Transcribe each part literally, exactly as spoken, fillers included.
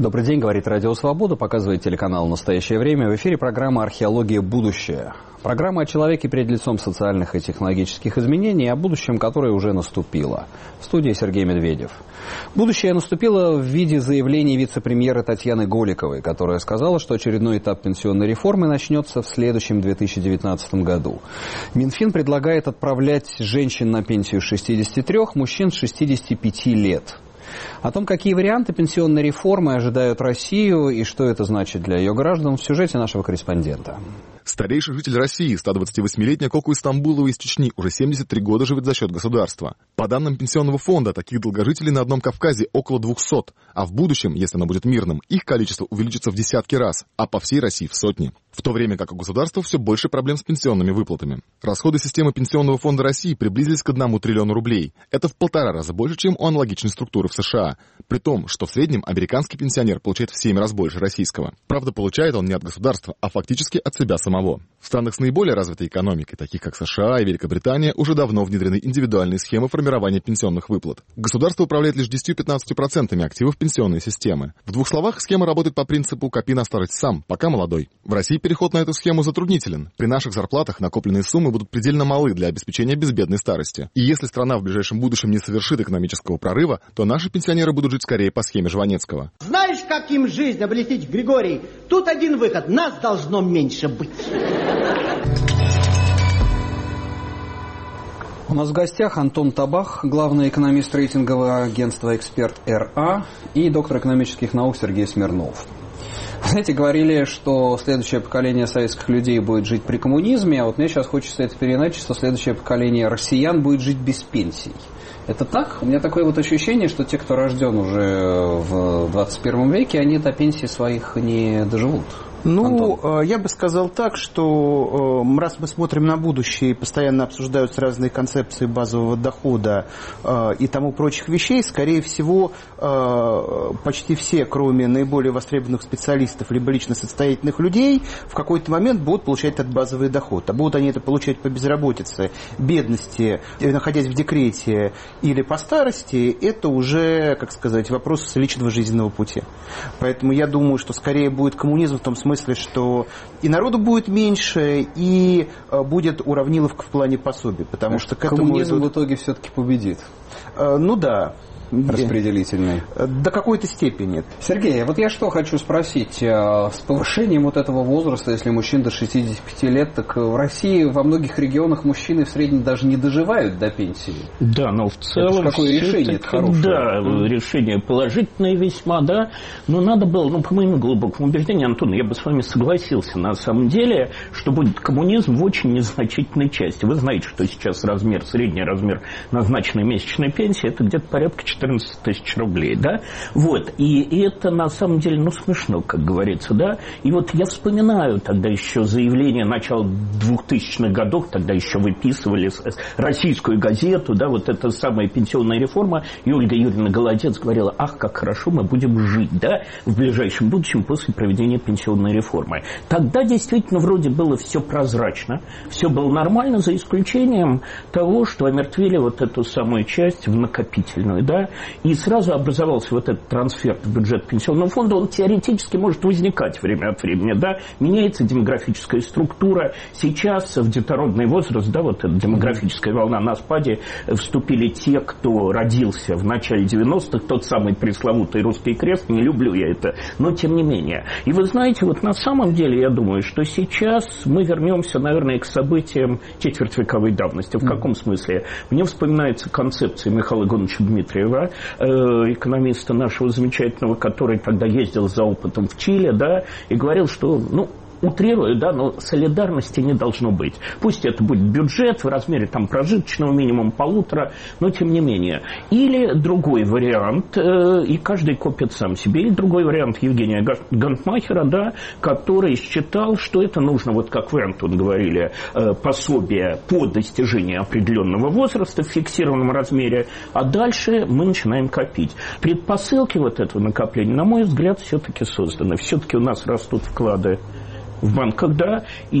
Добрый день, говорит Радио Свобода, показывает телеканал «Настоящее время». В эфире программа «Археология. Будущее». Программа о человеке перед лицом социальных и технологических изменений, о будущем, которое уже наступило. В студии Сергей Медведев. Будущее наступило в виде заявлений вице-премьера Татьяны Голиковой, которая сказала, что очередной этап пенсионной реформы начнется в следующем две тысячи девятнадцатом году. Минфин предлагает отправлять женщин на пенсию с шестидесяти трёх, мужчин с шестидесяти пяти лет. О том, какие варианты пенсионной реформы ожидают Россию и что это значит для ее граждан, в сюжете нашего корреспондента. Старейший житель России, ста двадцативосьмилетняя Коку Истамбулова из Чечни, уже семьдесят три года живет за счет государства. По данным Пенсионного фонда, таких долгожителей на одном Кавказе около двухсот, а в будущем, если оно будет мирным, их количество увеличится в десятки раз, а по всей России в сотни. В то время как у государства все больше проблем с пенсионными выплатами. Расходы системы Пенсионного фонда России приблизились к одному триллиону рублей. Это в полтора раза больше, чем у аналогичной структуры в США. При том, что в среднем американский пенсионер получает в семь раз больше российского. Правда, получает он не от государства, а фактически от себя самого. В странах с наиболее развитой экономикой, таких как США и Великобритания, уже давно внедрены индивидуальные схемы формирования пенсионных выплат. Государство управляет лишь десятью-пятнадцатью процентами активов пенсионной системы. В двух словах, схема работает по принципу «копи на старость сам, пока молодой». В России переход на эту схему затруднителен. При наших зарплатах накопленные суммы будут предельно малы для обеспечения безбедной старости. И если страна в ближайшем будущем не совершит экономического прорыва, то наши пенсионеры будут жить скорее по схеме Жванецкого. Знаешь, как им жизнь облегчить, Григорий? Тут один выход. Нас должно меньше быть. У нас в гостях Антон Табах, главный экономист рейтингового агентства «Эксперт эр а» и доктор экономических наук Сергей Смирнов. Знаете, говорили, что следующее поколение советских людей будет жить при коммунизме, а вот мне сейчас хочется это переиначить, что следующее поколение россиян будет жить без пенсий. Это так? У меня такое вот ощущение, что те, кто рожден уже в двадцать первом веке, они до пенсии своих не доживут. Ну, Антон. Я бы сказал так, что раз мы смотрим на будущее и постоянно обсуждаются разные концепции базового дохода и тому прочих вещей, скорее всего, почти все, кроме наиболее востребованных специалистов либо лично состоятельных людей, в какой-то момент будут получать этот базовый доход. А будут они это получать по безработице, бедности, находясь в декрете или по старости, это уже, как сказать, вопрос личного жизненного пути. Поэтому я думаю, что скорее будет коммунизм в том смысле, В смысле, что и народу будет меньше, и будет уравниловка в плане пособий, потому что к этому коммунизм идут... в итоге все-таки победит. Ну да. Распределительный. До какой-то степени. Сергей, вот я что хочу спросить. С повышением вот этого возраста, если мужчин до шестидесяти пяти лет, так в России во многих регионах мужчины в среднем даже не доживают до пенсии. Да, но в целом... Это какое решение это хорошее? Да, mm. решение положительное весьма, да. Но надо было, ну, по моему глубокому убеждению, Антон, я бы с вами согласился, на самом деле, что будет коммунизм в очень незначительной части. Вы знаете, что сейчас размер, средний размер назначенной месячной пенсии, это где-то порядка четырнадцать тысяч рублей, да, вот, и, и это на самом деле, ну, смешно, как говорится, да, и вот я вспоминаю тогда еще заявление начала двухтысячных годов, тогда еще выписывали российскую газету, да, вот эта самая пенсионная реформа, и Ольга Юрьевна Голодец говорила, ах, как хорошо мы будем жить, да, в ближайшем будущем после проведения пенсионной реформы. Тогда действительно вроде было все прозрачно, все было нормально, за исключением того, что омертвили вот эту самую часть в накопительную, да, и сразу образовался вот этот трансфер в бюджет пенсионного фонда, он теоретически может возникать время от времени, да, меняется демографическая структура, сейчас в детородный возраст, да, вот эта демографическая волна на спаде, вступили те, кто родился в начале девяностых, тот самый пресловутый русский крест, не люблю я это, но тем не менее. И вы знаете, вот на самом деле, я думаю, что сейчас мы вернемся, наверное, к событиям четвертьвековой давности. В каком смысле? Мне вспоминается концепция Михаила Ивановича Дмитриева, экономиста нашего замечательного, который тогда ездил за опытом в Чили, да, и говорил, что, ну, утрирую, да, но солидарности не должно быть. Пусть это будет бюджет в размере там прожиточного минимума полутора, но тем не менее. Или другой вариант, э, и каждый копит сам себе, или другой вариант Евгения Гантмахера, да, который считал, что это нужно, вот как вы, Антон, говорили, э, пособие по достижении определенного возраста в фиксированном размере, а дальше мы начинаем копить. Предпосылки вот этого накопления, на мой взгляд, все-таки созданы. Все-таки у нас растут вклады В банках, да,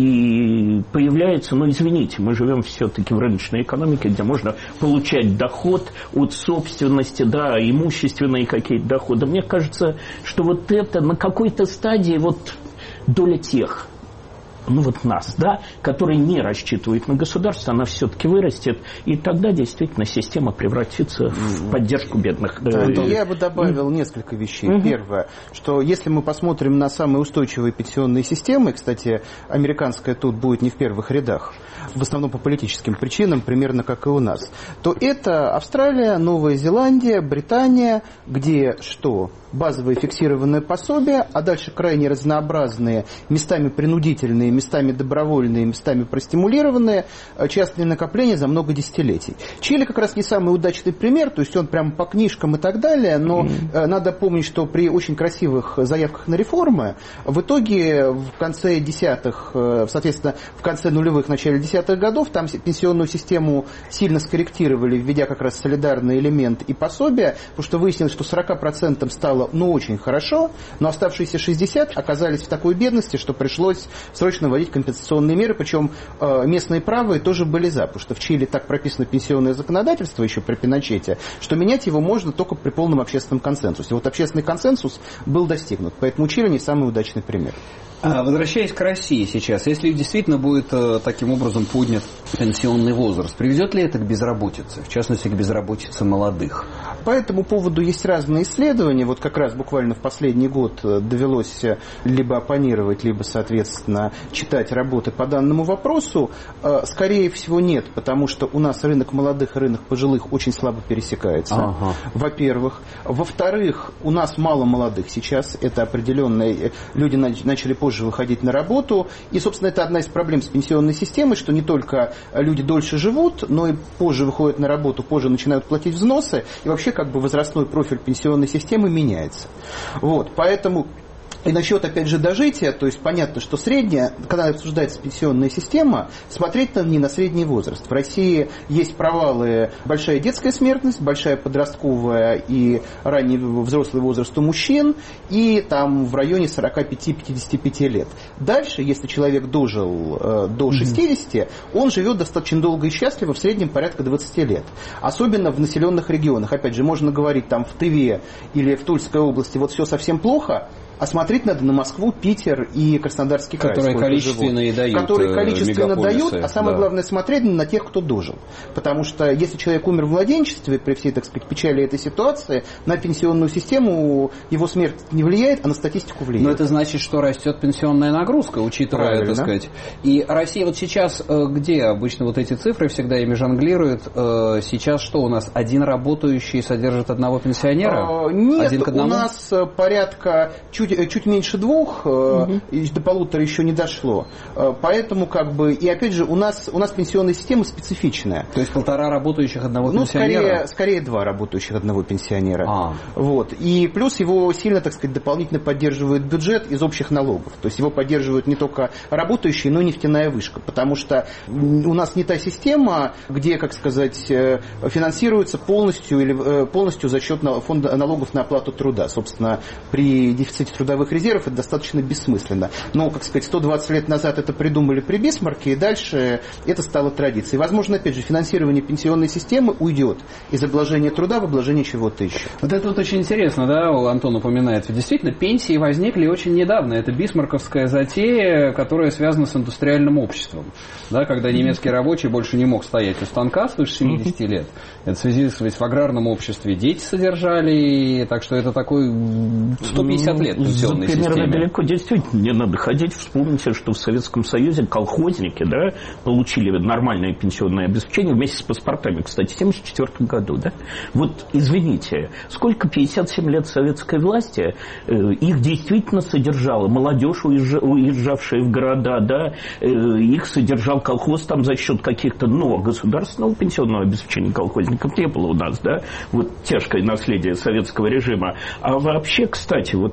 и появляется, ну, извините, мы живем все-таки в рыночной экономике, где можно получать доход от собственности, да, имущественные какие-то доходы. Мне кажется, что вот это на какой-то стадии вот доля тех, ну вот нас, да, которые не рассчитывают на государство, она все-таки вырастет, и тогда действительно система превратится в поддержку бедных. Да, я бы добавил несколько вещей. Угу. Первое, что если мы посмотрим на самые устойчивые пенсионные системы, кстати, американская тут будет не в первых рядах, в основном по политическим причинам, примерно как и у нас, то это Австралия, Новая Зеландия, Британия, где что? Базовые фиксированные пособия, а дальше крайне разнообразные, местами принудительные, местами добровольные, местами простимулированные, частные накопления за много десятилетий. Чили как раз не самый удачный пример, то есть он прямо по книжкам и так далее, но mm-hmm. надо помнить, что при очень красивых заявках на реформы в итоге в конце десятых, соответственно, в конце нулевых, начале десятых годов там пенсионную систему сильно скорректировали, введя как раз солидарный элемент и пособия, потому что выяснилось, что сорок процентов стало ну очень хорошо, но оставшиеся шестьдесят процентов оказались в такой бедности, что пришлось срочно вводить компенсационные меры, причем э, местные правые тоже были за, потому что в Чили так прописано пенсионное законодательство еще при Пиночете, что менять его можно только при полном общественном консенсусе. Вот общественный консенсус был достигнут, поэтому Чили не самый удачный пример. Возвращаясь к России сейчас, если действительно будет э, таким образом поднят пенсионный возраст, приведет ли это к безработице, в частности к безработице молодых? По этому поводу есть разные исследования. Вот как раз буквально в последний год довелось либо оппонировать, либо, соответственно, читать работы по данному вопросу. Скорее всего, нет, потому что у нас рынок молодых и рынок пожилых очень слабо пересекается, ага. во-первых. Во-вторых, у нас мало молодых сейчас, это определенные люди начали позже выходить на работу. И, собственно, это одна из проблем с пенсионной системой, что не только люди дольше живут, но и позже выходят на работу, позже начинают платить взносы, и вообще как бы возрастной профиль пенсионной системы меняется. Вот, поэтому... И насчет, опять же, дожития, то есть понятно, что средняя, когда обсуждается пенсионная система, смотреть надо не на средний возраст. В России есть провалы, большая детская смертность, большая подростковая и ранний взрослый возраст у мужчин, и там в районе сорок пять - пятьдесят пять лет. Дальше, если человек дожил э, до шестидесяти, mm-hmm. он живет достаточно долго и счастливо, в среднем порядка двадцать лет. Особенно в населенных регионах. Опять же, можно говорить там в Тыве или в Тульской области, вот все совсем плохо, а смотреть надо на Москву, Питер и Краснодарский край. Которые количественно и дают. Которые количественно дают, а самое да. главное смотреть на тех, кто дожил. Потому что если человек умер в младенчестве, при всей, так сказать, печали этой ситуации, на пенсионную систему его смерть не влияет, а на статистику влияет. Но это значит, что растет пенсионная нагрузка, учитывая, Правильно. так сказать. И Россия вот сейчас, где обычно вот эти цифры всегда ими жонглируют, сейчас что у нас? Один работающий содержит одного пенсионера? А, нет, Один к одному? У нас порядка чуть Чуть, чуть меньше двух, угу. и до полутора еще не дошло. Поэтому, как бы, и опять же, у нас, у нас пенсионная система специфичная. То есть полтора работающих одного ну, пенсионера? Скорее, скорее два работающих одного пенсионера. А. Вот. И плюс его сильно, так сказать, дополнительно поддерживает бюджет из общих налогов. То есть его поддерживают не только работающие, но и нефтяная вышка. Потому что у нас не та система, где, как сказать, финансируется полностью, или, полностью за счет фонда налогов на оплату труда. Собственно, при дефиците трудовых резервов это достаточно бессмысленно. Но, как сказать, сто двадцать лет назад это придумали при Бисмарке, и дальше это стало традицией. Возможно, опять же, финансирование пенсионной системы уйдет из обложения труда в обложение чего-то еще. Вот это вот очень интересно, да, Антон упоминает. Действительно, пенсии возникли очень недавно. Это бисмарковская затея, которая связана с индустриальным обществом. Да, когда немецкий рабочий больше не мог стоять у станка свыше семидесяти лет. Это в связи с в аграрном обществе дети содержали, так что это такой сто пятьдесят лет. Примерно далеко действительно не надо ходить. Вспомните, что в Советском Союзе колхозники, да, получили нормальное пенсионное обеспечение вместе с паспортами, кстати, в тысяча девятьсот семьдесят четвёртом году. Да? Вот, извините, сколько пятьдесят семь лет советской власти, э, их действительно содержала молодежь, уезж... уезжавшая в города, да, э, их содержал колхоз там за счет каких-то, но государственного пенсионного обеспечения колхозников не было у нас, да, вот тяжкое наследие советского режима. А вообще, кстати, вот насчет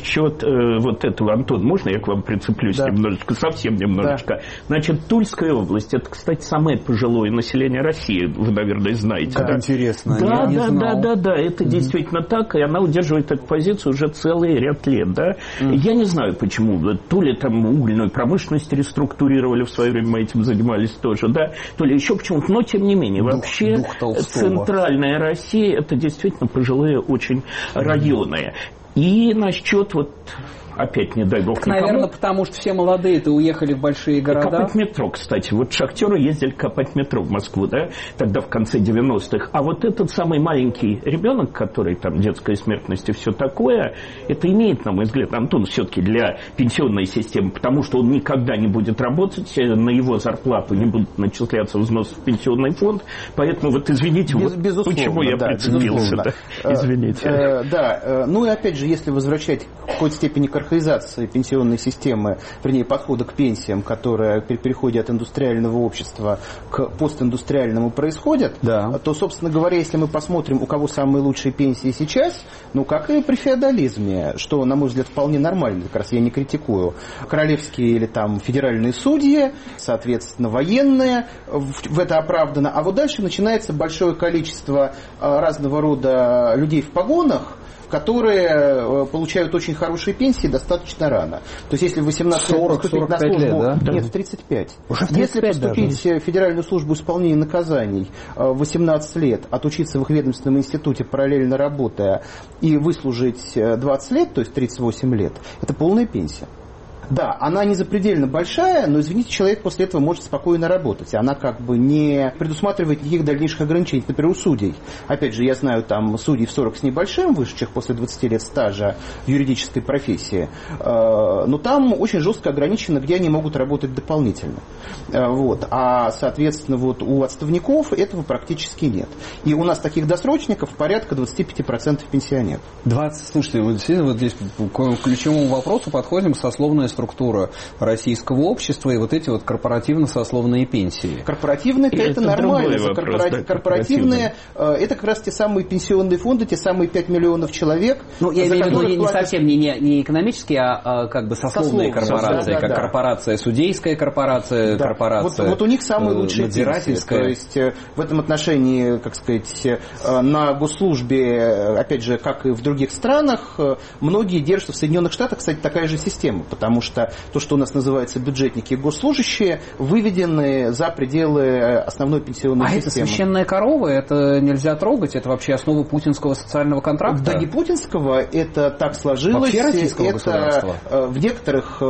насчет э, вот этого, Антон, можно я к вам прицеплюсь да. немножечко, совсем немножечко? Да. Значит, Тульская область, это, кстати, самое пожилое население России, вы, наверное, знаете. Как да? интересно, да, я да, не да, знал. да, да, да, это mm-hmm. действительно так, и она удерживает эту позицию уже целый ряд лет, да. Mm-hmm. Я не знаю, почему, то ли там угольную промышленность реструктурировали в свое время, мы этим занимались тоже, да, то ли еще почему-то, но тем не менее, дух, вообще дух центральная Россия, это действительно пожилые очень районы. И насчет вот... Опять, не дай бог, так, наверное, потому что все молодые-то уехали в большие города. Копать метро, кстати. Вот шахтеры ездили копать метро в Москву, да, тогда в конце девяностых. А вот этот самый маленький ребенок, который там детская смертность и все такое, это имеет, на мой взгляд, Антон, все-таки для пенсионной системы, потому что он никогда не будет работать, на его зарплату не будут начисляться взносы в пенсионный фонд. Поэтому вот извините, Без, вот безусловно, почему я да, прицепился. Да. Извините. Э, э, да, э, ну и опять же, если возвращать в какой-то степени к архаизации пенсионной системы, вернее, подхода к пенсиям, которая при переходе от индустриального общества к постиндустриальному происходит, да. то, собственно говоря, если мы посмотрим, у кого самые лучшие пенсии сейчас, ну, как и при феодализме, что, на мой взгляд, вполне нормально, как раз я не критикую, королевские или там федеральные судьи, соответственно, военные, в это оправдано. А вот дальше начинается большое количество разного рода людей в погонах, которые получают очень хорошие пенсии достаточно рано. То есть, если в восемнадцать лет поступить на службу... Лет, да? Нет, в тридцать пять. Уже в тридцать пять если поступить даже. В Федеральную службу исполнения наказаний в восемнадцать лет, отучиться в их ведомственном институте, параллельно работая, и выслужить двадцать лет, то есть тридцать восемь лет, это полная пенсия. Да, она не запредельно большая, но, извините, человек после этого может спокойно работать. Она как бы не предусматривает никаких дальнейших ограничений. Например, у судей. Опять же, я знаю там судей в сорок с небольшим, вышедших после двадцати лет стажа в юридической профессии. Но там очень жестко ограничено, где они могут работать дополнительно. Вот. А, соответственно, вот у отставников этого практически нет. И у нас таких досрочников порядка двадцать пять процентов пенсионеров. двадцать, слушайте, вот действительно вот здесь к ключевому вопросу подходим: сословная структура российского общества и вот эти вот корпоративно-сословные пенсии. Корпоративные это, это нормально. Вопрос, Корпора... да, корпоративные это как раз те самые пенсионные фонды, те самые пять миллионов человек. Ну, я имею в виду не, платят... не совсем не, не экономические, а, а как бы сословные корпорации, да, да, как да. корпорация судейская корпорация, да. корпорация вот, вот у них самые лучшие надзирательская. То есть в этом отношении, как сказать, на госслужбе, опять же, как и в других странах, многие держатся в Соединенных Штатах, кстати, такая же система, потому что что то, что у нас называется бюджетники и госслужащие, выведены за пределы основной пенсионной а системы. А это священная корова? Это нельзя трогать? Это вообще основа путинского социального контракта? Да не путинского, это так сложилось. Вообще российского это государства? В некоторых,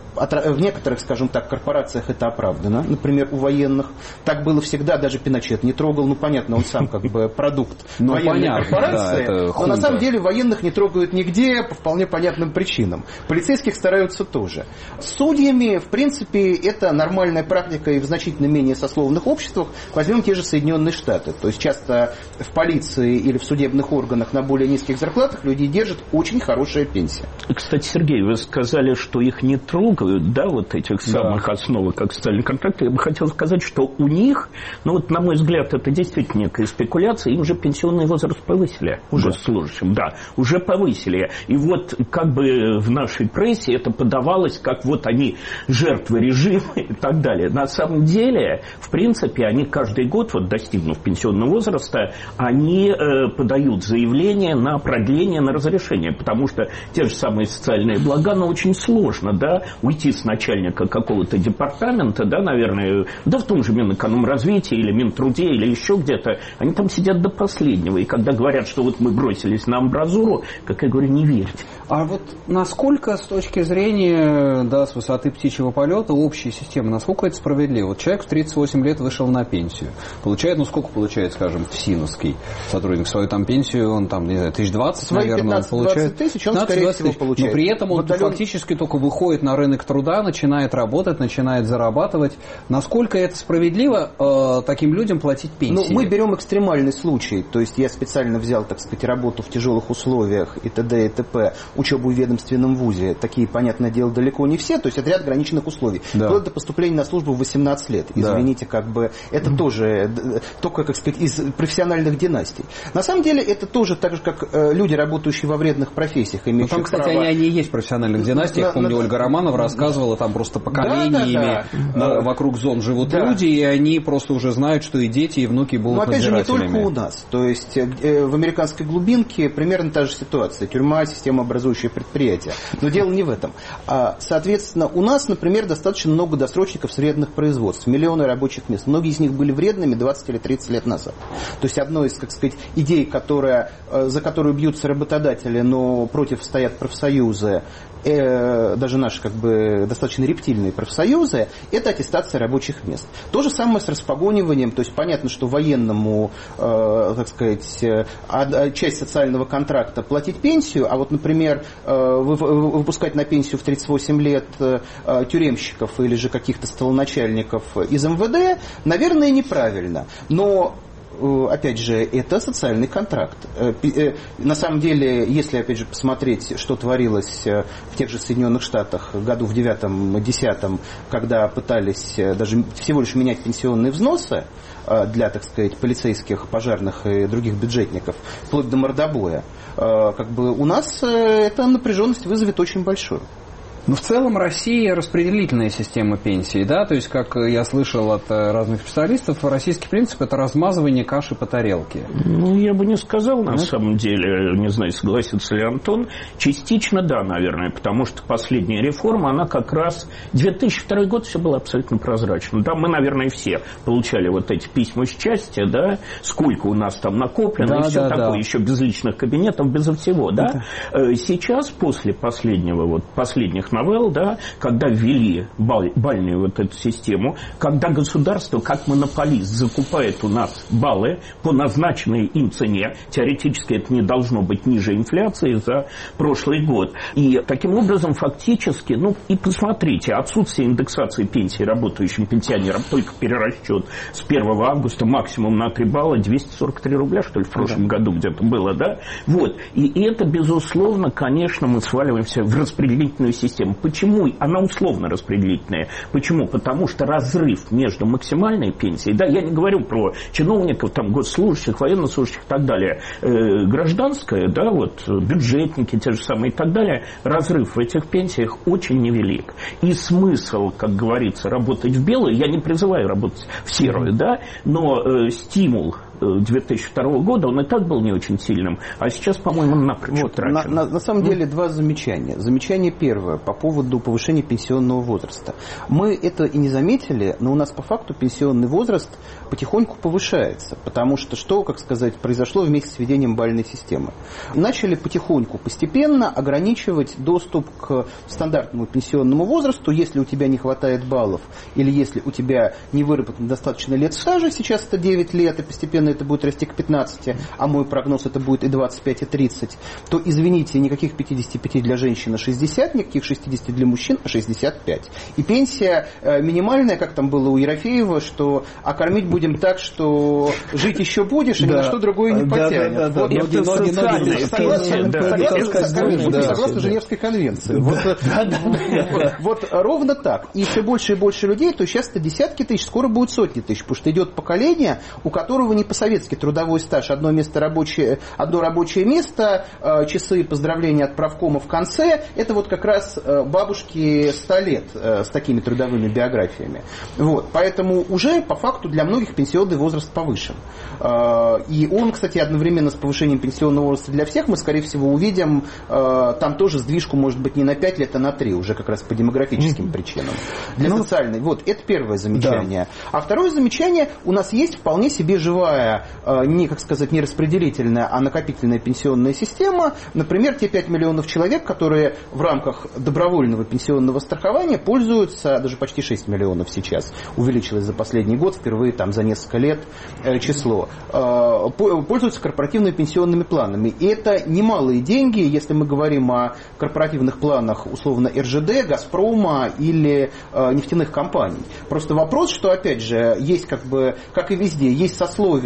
в некоторых, скажем так, корпорациях это оправдано. Например, у военных. Так было всегда, даже Пиночет не трогал. Ну, понятно, он сам как бы продукт военной корпорации. Но на самом деле военных не трогают нигде по вполне понятным причинам. Полицейских стараются тоже. С судьями, в принципе, это нормальная практика и в значительно менее сословных обществах. Возьмем те же Соединенные Штаты. То есть часто в полиции или в судебных органах на более низких зарплатах людей держат очень хорошая пенсия. Кстати, Сергей, вы сказали, что их не трогают, да, вот этих самых да. основ, как социальный контракт. Я бы хотел сказать, что у них, ну вот, на мой взгляд, это действительно некая спекуляция, им уже пенсионный возраст повысили. Уже служащим, да, уже повысили. И вот как бы в нашей прессе это подавалось как вот они жертвы режима и так далее. На самом деле, в принципе, они каждый год, вот достигнув пенсионного возраста, они э, подают заявление на продление, на разрешение, потому что те же самые социальные блага, но очень сложно, да, уйти с начальника какого-то департамента, да, наверное, да в том же Минэкономразвитии или Минтруде или еще где-то, они там сидят до последнего, и когда говорят, что вот мы бросились на амбразуру, как я говорю, не верьте. А вот насколько с точки зрения, да, с высоты птичьего полета, общая система, насколько это справедливо? Вот человек в тридцать восемь лет вышел на пенсию. Получает, ну сколько получает, скажем, ФСИНовский сотрудник свою там пенсию, он там, не знаю, тысяч двадцать, наверное, он получает. Тысяч, он, скорее всего, получает. Но при этом он Батальон... фактически только выходит на рынок труда, начинает работать, начинает зарабатывать. Насколько это справедливо э, таким людям платить пенсии? Ну, мы берем экстремальный случай. То есть я специально взял, так сказать, работу в тяжелых условиях и т.д. и т.п., учебу в ведомственном вузе. Такие, понятное дело, далеко не все, то есть это ряд ограниченных условий. Да. Вплоть до поступления на службу в восемнадцать лет. Извините, да. как бы это mm-hmm. тоже только, как сказать, из профессиональных династий. На самом деле это тоже так же, как э, люди, работающие во вредных профессиях, имеющие там, кстати, право... они, они и есть в профессиональных династиях. На, Помню, на... Ольга Романова рассказывала, там просто поколениями да, да, да. вокруг зон живут да. люди, и они просто уже знают, что и дети, и внуки будут Но опять же, не только надзирателями. у нас. То есть э, в американской глубинке примерно та же ситуация. Тюрьма, системообразующее предприятие. Но дело не в этом. А, соответственно, у нас, например, достаточно много досрочников с вредных производств. Миллионы рабочих мест. Многие из них были вредными двадцать или тридцать лет назад. То есть одной из, как сказать, идей, которая, за которую бьются работодатели, но против стоят профсоюзы, э, даже наши как бы достаточно рептильные профсоюзы, это аттестация рабочих мест. То же самое с распогониванием. То есть понятно, что военному, э, так сказать, э, часть социального контракта платить пенсию, а вот, например, э, выпускать на пенсию в тридцать восемь лет э, тюремщиков или же каких-то столоначальников из эм вэ дэ, наверное, неправильно. Но опять же, это социальный контракт. На самом деле, если, опять же, посмотреть, что творилось в тех же Соединенных Штатах году в девятом-десятом, когда пытались даже всего лишь менять пенсионные взносы для, так сказать, полицейских, пожарных и других бюджетников, вплоть до мордобоя, как бы у нас эта напряженность вызовет очень большую. Но в целом Россия распределительная система пенсий, да, то есть, как я слышал от разных специалистов, российский принцип – это размазывание каши по тарелке. Ну, я бы не сказал, на ну, самом деле, не знаю, согласится ли Антон, частично да, наверное, потому что последняя реформа, она как раз, две тысячи второй год все было абсолютно прозрачно. Да, мы, наверное, все получали вот эти письма счастья, да, сколько у нас там накоплено, да, и все да, такое, да. еще без личных кабинетов, без всего, да. да. Сейчас, после последнего, вот, последних новелл, да, когда ввели баль, бальную вот эту систему, когда государство, как монополист, закупает у нас баллы по назначенной им цене, теоретически это не должно быть ниже инфляции за прошлый год. И таким образом фактически, ну и посмотрите, отсутствие индексации пенсии работающим пенсионерам, только перерасчет с первого августа максимум на три балла, двести сорок три рубля, что ли, в прошлом да. году где-то было, да? Вот. И это, безусловно, конечно, мы сваливаемся в распределительную систему. Почему? Она условно распределительная. Почему? Потому что разрыв между максимальной пенсией, да, я не говорю про чиновников, там, госслужащих, военнослужащих и так далее, э, гражданская, да, вот, бюджетники, те же самые и так далее, разрыв в этих пенсиях очень невелик. И смысл, как говорится, работать в белую, я не призываю работать в серую, да, но э, стимул две тысячи второго года, он и так был не очень сильным, а сейчас, по-моему, напрочь вот, на, на, на самом деле, два замечания. Замечание первое по поводу повышения пенсионного возраста. Мы это и не заметили, но у нас по факту пенсионный возраст потихоньку повышается, потому что что, как сказать, произошло вместе с введением бальной системы. Начали потихоньку, постепенно ограничивать доступ к стандартному пенсионному возрасту, если у тебя не хватает баллов, или если у тебя не выработано достаточно лет стажа, сейчас это девять лет, и постепенно это будет расти к пятнадцати, а мой прогноз это будет и двадцать пять, и тридцать, то, извините, никаких пятидесяти пяти для женщин, а шестьдесят, никаких шестидесяти для мужчин, а шестьдесят пять. И пенсия э, минимальная, как там было у Ерофеева, что а кормить будем так, что жить еще будешь, и ни на что другое не потянет. Согласно Женевской конвенции. Вот ровно так. И все больше и больше людей, то сейчас это десятки тысяч, скоро будет сотни тысяч, потому что идет поколение, у которого не по-советски трудовой стаж, одно место рабочее, одно рабочее место, часы поздравления от правкома в конце, это вот как раз бабушки ста лет с такими трудовыми биографиями. Вот. Поэтому уже по факту для многих пенсионный возраст повышен. И он, кстати, одновременно с повышением пенсионного возраста для всех мы, скорее всего, увидим там тоже сдвижку, может быть, не на пять лет, а на три, уже как раз по демографическим причинам. Для ну, социальной. Вот, это первое замечание. Да. А второе замечание, у нас есть вполне себе живая, не, как сказать, не распределительная, а накопительная пенсионная система. Например, те пять миллионов человек, которые в рамках добровольного пенсионного страхования пользуются, даже почти шесть миллионов сейчас, увеличилось за последний год, впервые там за несколько лет число, пользуются корпоративными пенсионными планами. И это немалые деньги, если мы говорим о корпоративных планах, условно, эр жэ дэ, Газпрома или нефтяных компаний. Просто вопрос, что, опять же, есть как бы, как и везде, есть сословия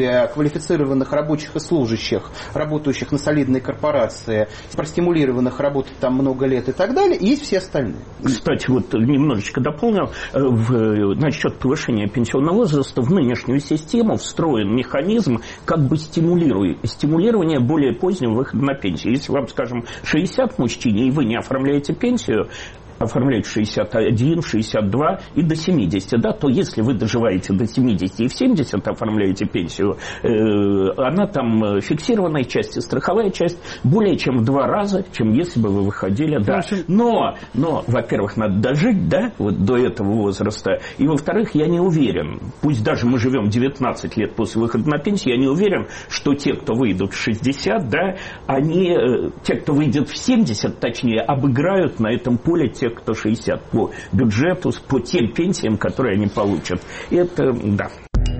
более квалифицированных рабочих и служащих, работающих на солидные корпорации, простимулированных работать там много лет и так далее, и есть все остальные. Кстати, вот немножечко дополнил, в, насчет повышения пенсионного возраста в нынешнюю систему встроен механизм как бы стимулирования более позднего выхода на пенсию. Если вам, скажем, шестьдесят мужчине, и вы не оформляете пенсию, оформлять шестьдесят один, шестьдесят два и до семидесяти, да, то если вы доживаете до семидесяти и в семьдесят оформляете пенсию, э, она там фиксированная часть и страховая часть более чем в два раза, чем если бы вы выходили, да. Но, но, во-первых, надо дожить, да, вот до этого возраста, и, во-вторых, я не уверен, пусть даже мы живем девятнадцать лет после выхода на пенсию, я не уверен, что те, кто выйдут в шестьдесят, да, они, э, те, кто выйдет в семьдесят, точнее, обыграют на этом поле те, кто шестьдесят, по бюджету, по тем пенсиям, которые они получат. Это, да.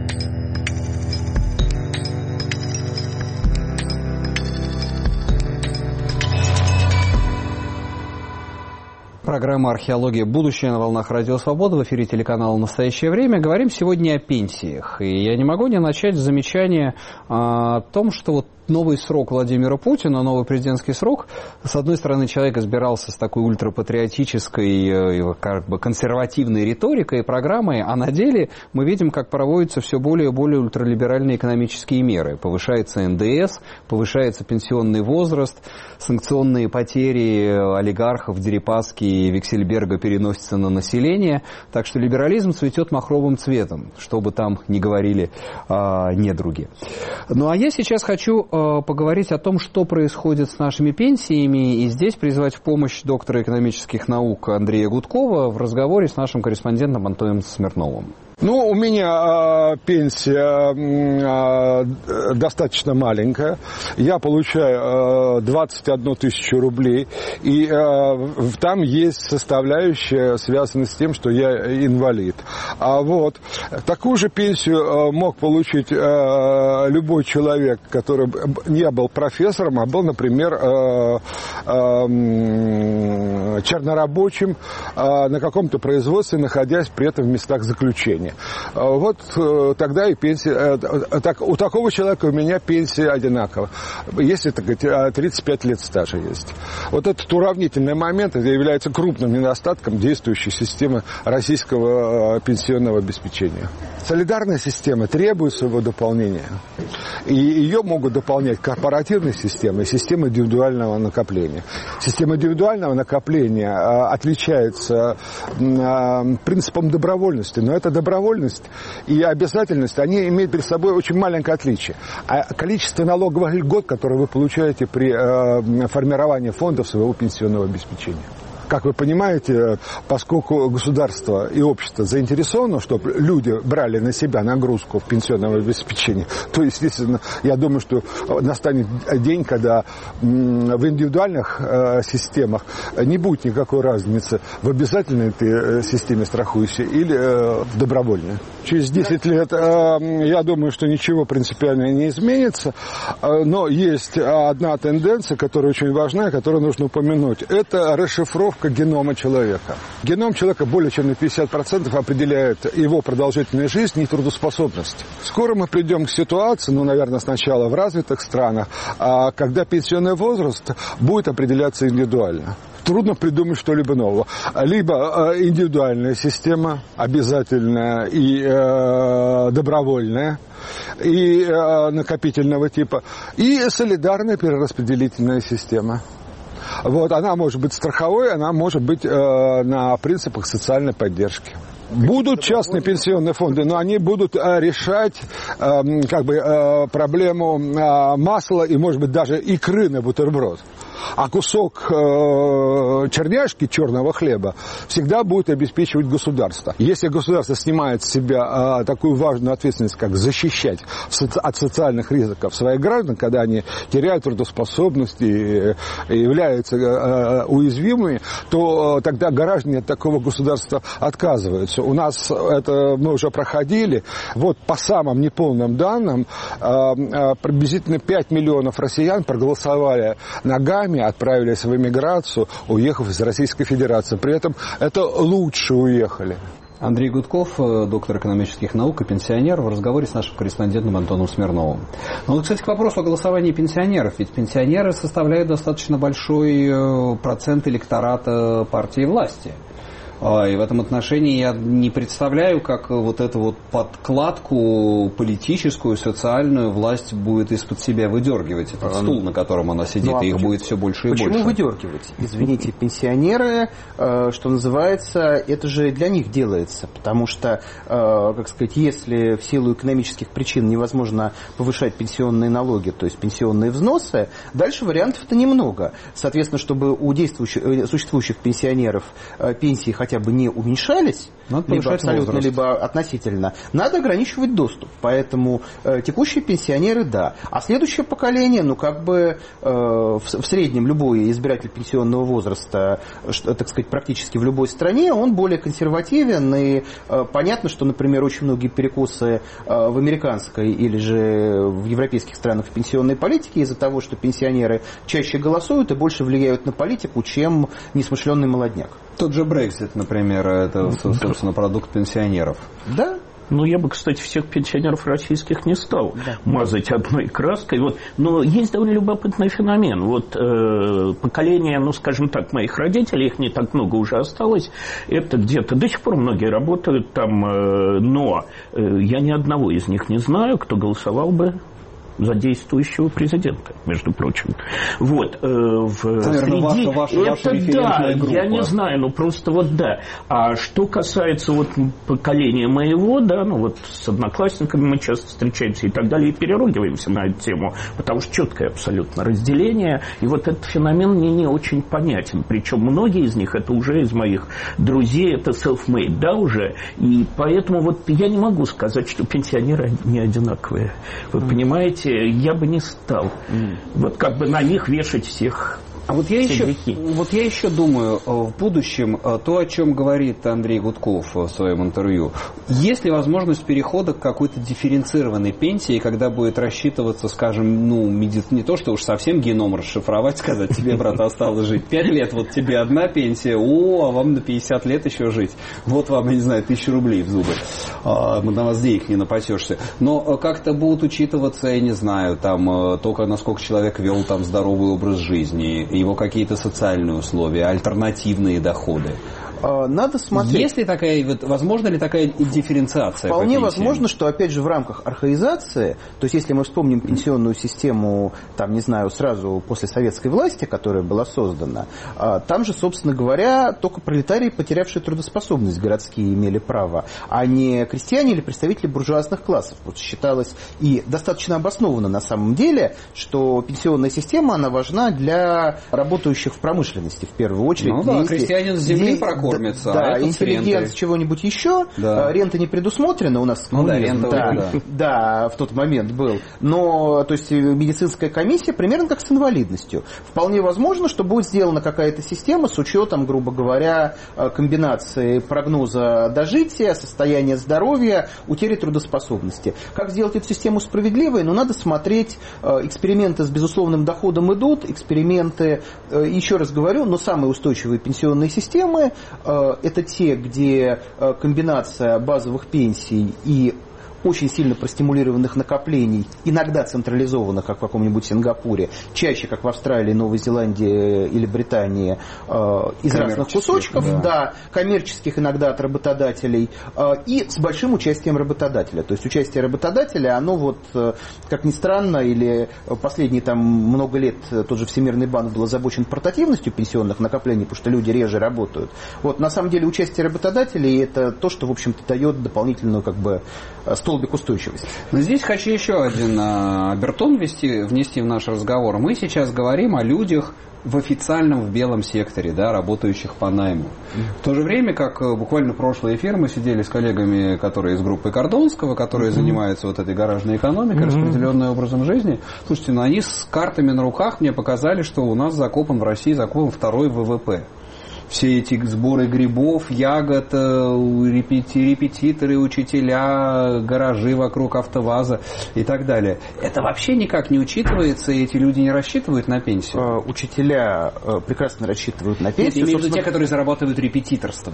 Программа «Археология. Будущее» на волнах Радио Свобода. В эфире телеканала «Настоящее время». Говорим сегодня о пенсиях. И я не могу не начать с замечания о том, что вот новый срок Владимира Путина, новый президентский срок, с одной стороны, человек избирался с такой ультрапатриотической, как бы консервативной риторикой и программой, а на деле мы видим, как проводятся все более и более ультралиберальные экономические меры. Повышается эн дэ эс, повышается пенсионный возраст, санкционные потери олигархов, Дерипаски и Виксельберга переносятся на население. Так что либерализм цветет махровым цветом, что бы там ни говорили а, недруги. Ну а я сейчас хочу поговорить о том, что происходит с нашими пенсиями, и здесь призвать в помощь доктора экономических наук Андрея Гудкова в разговоре с нашим корреспондентом Антоном Смирновым. Ну, у меня э, пенсия э, достаточно маленькая. Я получаю э, двадцать одну тысячу рублей. И э, там есть составляющая, связанная с тем, что я инвалид. А вот такую же пенсию э, мог получить э, любой человек, который не был профессором, а был, например, э, э, чернорабочим э, на каком-то производстве, находясь при этом в местах заключения. Вот тогда и пенсия, так, у такого человека у меня пенсия одинакова, если, так сказать, тридцать пять лет стажа есть. Вот этот уравнительный момент, это является крупным недостатком действующей системы российского пенсионного обеспечения. Солидарная система требует своего дополнения, и ее могут дополнять корпоративные системы и системы индивидуального накопления. Система индивидуального накопления отличается принципом добровольности, но это добровольность и обязательность, они имеют перед собой очень маленькое отличие. А количество налоговых льгот, которые вы получаете при э, формировании фондов своего пенсионного обеспечения. Как вы понимаете, поскольку государство и общество заинтересовано, чтобы люди брали на себя нагрузку в пенсионном обеспечении, то, естественно, я думаю, что настанет день, когда в индивидуальных системах не будет никакой разницы, в обязательной ты системе страхуешься или в добровольной. Через десять лет, я думаю, что ничего принципиально не изменится, но есть одна тенденция, которая очень важна, которую нужно упомянуть. Это расшифровка генома человека. Геном человека более чем на пятьдесят процентов определяет его продолжительную жизнь и трудоспособность. Скоро мы придем к ситуации, ну, наверное, сначала в развитых странах, когда пенсионный возраст будет определяться индивидуально. Трудно придумать что-либо нового. Либо индивидуальная система, обязательная и э, добровольная, и э, накопительного типа, и солидарная перераспределительная система. Вот, она может быть страховой, она может быть э, на принципах социальной поддержки. Будут частные пенсионные фонды, но они будут э, решать э, как бы, э, проблему э, масла и, может быть, даже икры на бутерброд. А кусок э, черняшки, черного хлеба, всегда будет обеспечивать государство. Если государство снимает с себя э, такую важную ответственность, как защищать соци- от социальных рисков своих граждан, когда они теряют трудоспособность и, и являются э, уязвимыми, то э, тогда граждане от такого государства отказываются. У нас это мы уже проходили. Вот по самым неполным данным, э, э, приблизительно пять миллионов россиян проголосовали ногами, отправились в эмиграцию, уехав из Российской Федерации. При этом это лучше уехали. Андрей Гудков, доктор экономических наук и пенсионер, в разговоре с нашим корреспондентом Антоном Смирновым. Ну, вот, кстати, к вопросу о голосовании пенсионеров. Ведь пенсионеры составляют достаточно большой процент электората партии власти. И в этом отношении я не представляю, как вот эту вот подкладку политическую, социальную власть будет из-под себя выдергивать. Этот стул, на котором она сидит, ну, а и их будет все больше и почему больше. Почему выдергивать? Извините, пенсионеры, что называется, это же для них делается. Потому что, как сказать, если в силу экономических причин невозможно повышать пенсионные налоги, то есть пенсионные взносы, дальше вариантов-то немного. Соответственно, чтобы у действующих, существующих пенсионеров пенсии хотя хотя бы не уменьшались, надо либо абсолютно, возраст. либо относительно, надо ограничивать доступ. Поэтому э, текущие пенсионеры, да. А следующее поколение, ну, как бы э, в, в среднем любой избиратель пенсионного возраста, что, так сказать, практически в любой стране, он более консервативен. И э, понятно, что, например, очень многие перекосы э, в американской или же в европейских странах в пенсионной политике из-за того, что пенсионеры чаще голосуют и больше влияют на политику, чем несмышленный молодняк. Тот же Брексит, например, это, собственно, продукт пенсионеров. Да. Ну, я бы, кстати, всех пенсионеров российских не стал да. мазать одной краской. Вот. Но есть довольно любопытный феномен. Вот э, поколение, ну, скажем так, моих родителей, их не так много уже осталось, это где-то до сих пор многие работают там, э, но э, я ни одного из них не знаю, кто голосовал бы за действующего президента, между прочим. Вот. Э, в Наверное, среди... ваша, ваша, это ваша да, группа. Я не знаю, ну просто вот да. А что касается вот поколения моего, да, ну вот с одноклассниками мы часто встречаемся и так далее, и переругиваемся на эту тему, потому что четкое абсолютно разделение, и вот этот феномен мне не очень понятен. Причем многие из них, это уже из моих друзей, это self-made, да, уже, и поэтому вот я не могу сказать, что пенсионеры не одинаковые. Вы mm. понимаете, я бы не стал mm. вот как бы на них вешать всех. А вот я, еще, вот я еще думаю, в будущем, то, о чем говорит Андрей Гудков в своем интервью, есть ли возможность перехода к какой-то дифференцированной пенсии, когда будет рассчитываться, скажем, ну, меди... не то, что уж совсем геном расшифровать, сказать, тебе, брат, осталось жить пять лет, вот тебе одна пенсия, о, а вам на пятьдесят лет еще жить, вот вам, я не знаю, тысячу рублей в зубы, а, на вас денег не напасешься. Но как-то будут учитываться, я не знаю, там, только насколько человек вел там здоровый образ жизни, его какие-то социальные условия, альтернативные доходы. Надо смотреть. Есть ли такая, вот, возможно ли такая дифференциация? Вполне возможно, что, опять же, в рамках архаизации, то есть, если мы вспомним пенсионную систему, там, не знаю, сразу после советской власти, которая была создана, там же, собственно говоря, только пролетарии, потерявшие трудоспособность, городские имели право, а не крестьяне или представители буржуазных классов. Вот считалось и достаточно обоснованно на самом деле, что пенсионная система, она важна для работающих в промышленности, в первую очередь. Ну да, крестьянин с земли прокормит. Кормится, да, а интеллигент чего-нибудь еще, да. Рента не предусмотрена у нас. Ну, да, рента, да, да. да, в тот момент был. Но, то есть, медицинская комиссия примерно как с инвалидностью. Вполне возможно, что будет сделана какая-то система с учетом, грубо говоря, комбинации прогноза дожития, состояния здоровья, утери трудоспособности. Как сделать эту систему справедливой? Ну, надо смотреть. Эксперименты с безусловным доходом идут, эксперименты, еще раз говорю, но самые устойчивые пенсионные системы это те, где комбинация базовых пенсий и очень сильно простимулированных накоплений, иногда централизованных, как в каком-нибудь Сингапуре, чаще, как в Австралии, Новой Зеландии или Британии, из разных кусочков, да. Да, коммерческих иногда от работодателей, и с большим участием работодателя. То есть участие работодателя, оно вот, как ни странно, или последние там много лет тот же Всемирный банк был озабочен портативностью пенсионных накоплений, потому что люди реже работают. Вот, на самом деле участие работодателей это то, что, в общем-то, дает дополнительную как бы столбик устойчивости. Но здесь хочу еще один обертон ввести, внести в наш разговор. Мы сейчас говорим о людях в официальном, в белом секторе, да, работающих по найму. В то же время, как буквально в прошлый эфир мы сидели с коллегами, которые из группы Кордонского, которые mm-hmm. занимаются вот этой гаражной экономикой, mm-hmm. распределенным образом жизни. Слушайте, ну они с картами на руках мне показали, что у нас закопан в России закопан второй ВВП. все эти сборы грибов, ягод, репети, репетиторы, учителя, гаражи вокруг АвтоВАЗа и так далее. Это вообще никак не учитывается, и эти люди не рассчитывают на пенсию? Учителя прекрасно рассчитывают на пенсию. Нет, имею в виду те, которые зарабатывают репетиторством.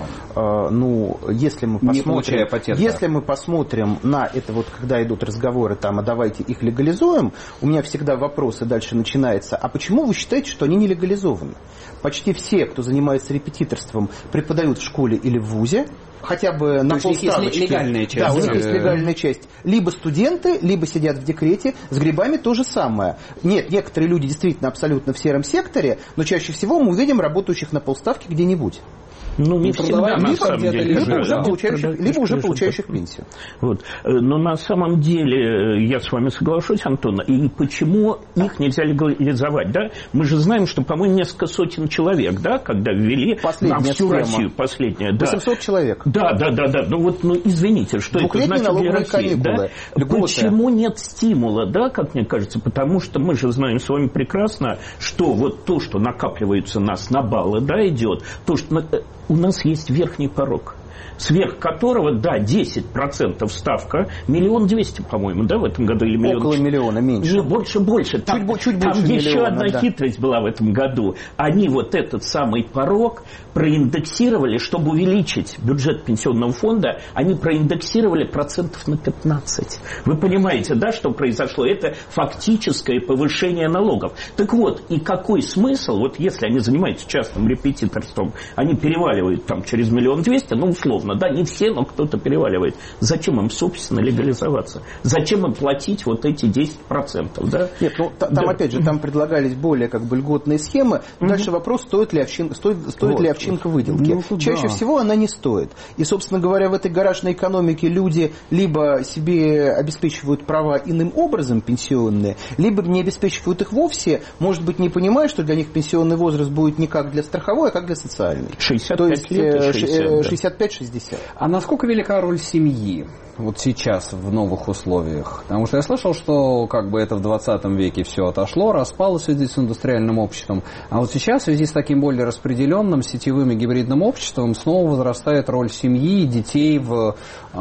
Ну, если мы посмотрим, если мы посмотрим на это, вот когда идут разговоры, там, а давайте их легализуем, у меня всегда вопрос, и дальше начинается, а почему вы считаете, что они не легализованы? Почти все, кто занимается репетиторством, преподают в школе или в вузе, хотя бы на полставочки. У них есть легальная часть. Да, у них есть легальная часть. Либо студенты, либо сидят в декрете. С грибами то же самое. Нет, некоторые люди действительно абсолютно в сером секторе, но чаще всего мы увидим работающих на полставке где-нибудь. Ну, не всегда, на самом деле. Либо уже получающих, либо уже получающих пенсию. Вот. Но на самом деле, я с вами соглашусь, Антон, и почему их нельзя легализовать, да? Мы же знаем, что, по-моему, несколько сотен человек, да, когда ввели на всю Россию, последняя, да. восемьсот человек. Да, да, да, да. Ну вот, ну извините, что это значит для России, да? Почему нет стимула, да, как мне кажется? Потому что мы же знаем с вами прекрасно, что вот то, что накапливается у нас на баллы, да, идет, то, что у нас есть верхний порог, сверх которого, да, десять процентов ставка, миллион двести, по-моему, да, в этом году, или миллион... Около миллиона, меньше. Ну, больше, больше. Там, чуть, чуть там больше еще миллиона, одна да. хитрость была в этом году. Они вот этот самый порог проиндексировали, чтобы увеличить бюджет пенсионного фонда, они проиндексировали процентов на пятнадцать. Вы понимаете, да, что произошло? Это фактическое повышение налогов. Так вот, и какой смысл, вот если они занимаются частным репетиторством, они переваливают там через миллион двести, ну, условно, да, не все, но кто-то переваливает. Зачем им, собственно, легализоваться? Зачем им платить вот эти десять процентов, да? Нет, ну, там, да. опять же, там предлагались более, как бы, льготные схемы. Угу. Дальше вопрос, стоит ли овчинка, стоит, стоит вот. ли овчинка выделки. Ну, Чаще да. всего она не стоит. И, собственно говоря, в этой гаражной экономике люди либо себе обеспечивают права иным образом пенсионные, либо не обеспечивают их вовсе, может быть, не понимая, что для них пенсионный возраст будет не как для страховой, а как для социальной. шестьдесят То пять есть лет шестьдесят, шестьдесят пять шестьдесят. А насколько велика роль семьи вот сейчас в новых условиях? Потому что я слышал, что как бы это в двадцатом веке все отошло, распалось в связи с индустриальным обществом. А вот сейчас в связи с таким более распределенным сетевым и гибридным обществом снова возрастает роль семьи и детей в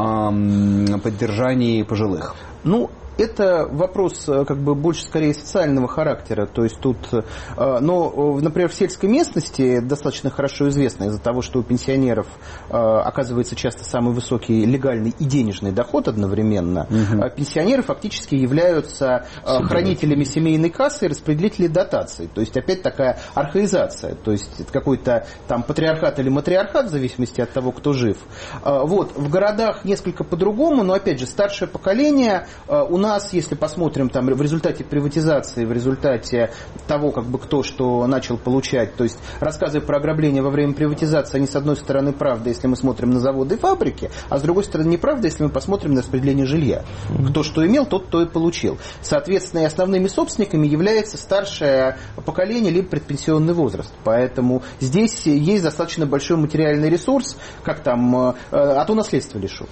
эм, поддержании пожилых. Ну, это вопрос, как бы, больше скорее социального характера. То есть тут, но, например, в сельской местности достаточно хорошо известно из-за того, что у пенсионеров оказывается часто самый высокий легальный и денежный доход одновременно. Угу. Пенсионеры фактически являются Семейный. хранителями семейной кассы и распределителей дотаций. То есть опять такая архаизация. То есть это какой-то там патриархат или матриархат в зависимости от того, кто жив. Вот. В городах несколько по-другому, но опять же старшее поколение у У нас, если посмотрим там, в результате приватизации, в результате того, как бы, кто что начал получать, то есть рассказы про ограбление во время приватизации, они с одной стороны правда, если мы смотрим на заводы и фабрики, а с другой стороны неправда, если мы посмотрим на распределение жилья. Кто что имел, тот то и получил. Соответственно, и основными собственниками является старшее поколение, либо предпенсионный возраст. Поэтому здесь есть достаточно большой материальный ресурс, как там, а то наследство лишу.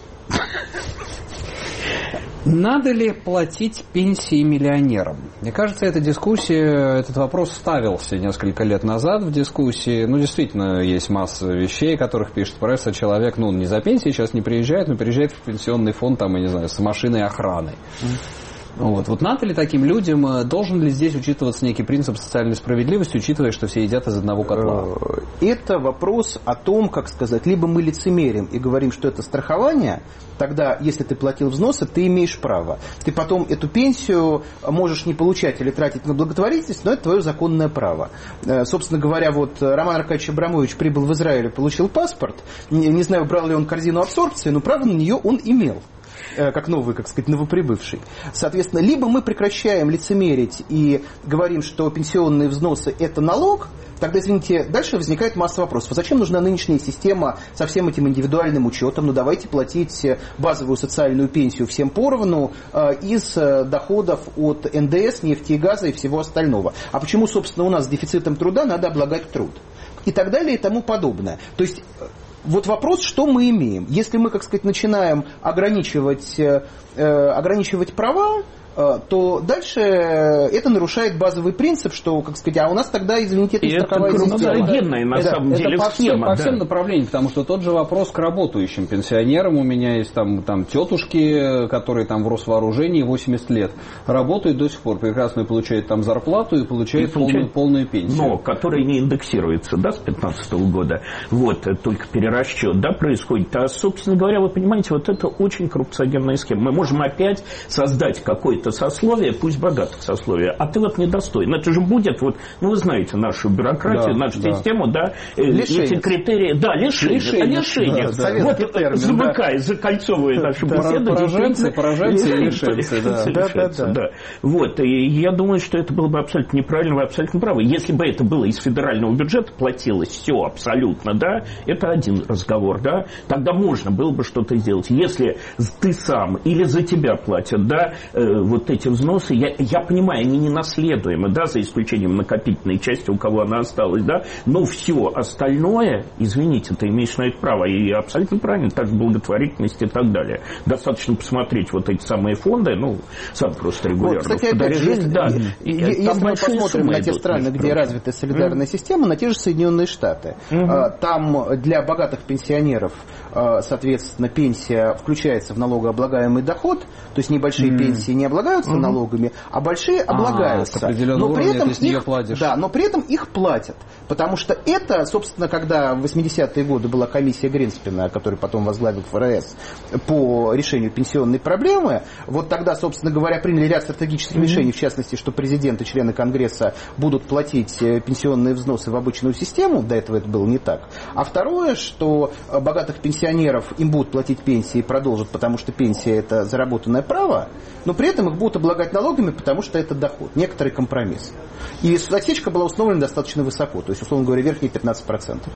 Надо ли платить пенсии миллионерам? Мне кажется, эта дискуссия, этот вопрос ставился несколько лет назад в дискуссии. Ну, действительно, есть масса вещей, которых пишет пресса. Человек, ну, не за пенсией сейчас не приезжает, но приезжает в пенсионный фонд, там, я не знаю, с машиной охраны. Вот. Вот надо ли таким людям, должен ли здесь учитываться некий принцип социальной справедливости, учитывая, что все едят из одного котла? Это вопрос о том, как сказать, либо мы лицемерим и говорим, что это страхование, тогда, если ты платил взносы, ты имеешь право. Ты потом эту пенсию можешь не получать или тратить на благотворительность, но это твое законное право. Собственно говоря, вот Роман Аркадьевич Абрамович прибыл в Израиль и получил паспорт. Не, не знаю, брал ли он корзину абсорбции, но право на нее он имел. Как новый, как сказать, новоприбывший. Соответственно, либо мы прекращаем лицемерить и говорим, что пенсионные взносы – это налог, тогда, извините, дальше возникает масса вопросов. Зачем нужна нынешняя система со всем этим индивидуальным учетом? Ну, давайте платить базовую социальную пенсию всем поровну э, из э, доходов от эн дэ эс, нефти и газа и всего остального. А почему, собственно, у нас с дефицитом труда надо облагать труд? И так далее и тому подобное. То есть... Вот вопрос, что мы имеем. Если мы, как сказать, начинаем ограничивать, э, ограничивать права, то дальше это нарушает базовый принцип, что, как сказать, а у нас тогда, извините, это не страховая система. Это коррупционная, на это, самом деле, это по, схема. по да. всем направлениям, потому что тот же вопрос к работающим пенсионерам. У меня есть там, там тетушки, которые там в Росвооружении восемьдесят лет, работают до сих пор, прекрасно получают там зарплату и получают, и получают полную, полную пенсию. Но, которая не индексируется, да, с две тысячи пятнадцатого года. Вот, только перерасчет, да, происходит. А, собственно говоря, вы понимаете, вот это очень коррупционная схема. Мы можем опять создать какое-то сословие, пусть богатых сословие, а ты вот недостоин. Это же будет, вот, ну, вы знаете нашу бюрократию, да, нашу да. систему, да, лишенец. Эти критерии, да, лишенец, лишенец. Да, да. Вот, термин, замыкай, да. закольцовывай нашу да, беседу. Пораженцы, пораженцы и лишенцы, да. Да, да, да. да. Вот, и я думаю, что это было бы абсолютно неправильно, вы абсолютно правы. Если бы это было из федерального бюджета, платилось все абсолютно, да, это один разговор, да, тогда можно было бы что-то сделать. Если ты сам или за тебя платят, да, э, вот эти взносы, я, я понимаю, они не наследуемы, да, за исключением накопительной части, у кого она осталась, да, но все остальное, извините, ты имеешь на это право, и абсолютно правильно, также благотворительность и так далее. Достаточно посмотреть вот эти самые фонды, ну, сам просто регулярно. Вот, кстати, опять же, если, да, и, если мы посмотрим на те страны, где развита солидарная mm. система, на те же Соединенные Штаты, mm-hmm. там для богатых пенсионеров, соответственно, пенсия включается в налогооблагаемый доход, то есть небольшие mm. пенсии не облагаются mm-hmm. налогами, а большие а, облагаются. Но при, этом их, да, но при этом их платят. Потому что это, собственно, когда в восьмидесятые годы была комиссия Гринспена, которую потом возглавил ФРС, по решению пенсионной проблемы, вот тогда, собственно говоря, приняли ряд стратегических mm-hmm. решений, в частности, что президент и члены Конгресса будут платить пенсионные взносы в обычную систему, до этого это было не так. А второе, что богатых пенсионеров им будут платить пенсии и продолжат, потому что пенсия – это заработанное право, но при этом их будут облагать налогами, потому что это доход, некоторый компромисс. И отсечка была установлена достаточно высоко, то есть, условно говоря, верхние пятнадцать процентов.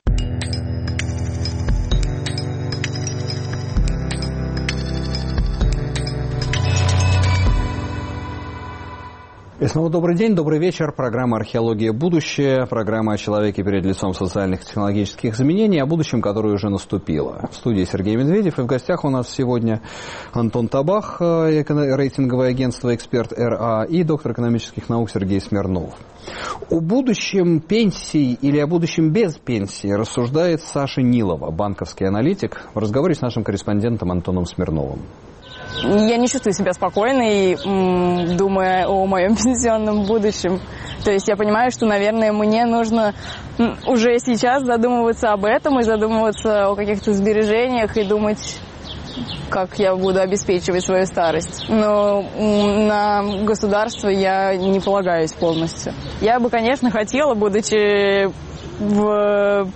И снова добрый день, добрый вечер. Программа «Археология. Будущее». Программа о человеке перед лицом социальных и технологических изменений, о будущем, которое уже наступило. В студии Сергей Медведев. И в гостях у нас сегодня Антон Табах, рейтинговое агентство «Эксперт эр а», и доктор экономических наук Сергей Смирнов. О будущем пенсий или о будущем без пенсии рассуждает Саша Нилова, банковский аналитик, в разговоре с нашим корреспондентом Антоном Смирновым. Я не чувствую себя спокойной, думая о моем пенсионном будущем. То есть я понимаю, что, наверное, мне нужно уже сейчас задумываться об этом и задумываться о каких-то сбережениях и думать, как я буду обеспечивать свою старость. Но на государство я не полагаюсь полностью. Я бы, конечно, хотела, будучи в...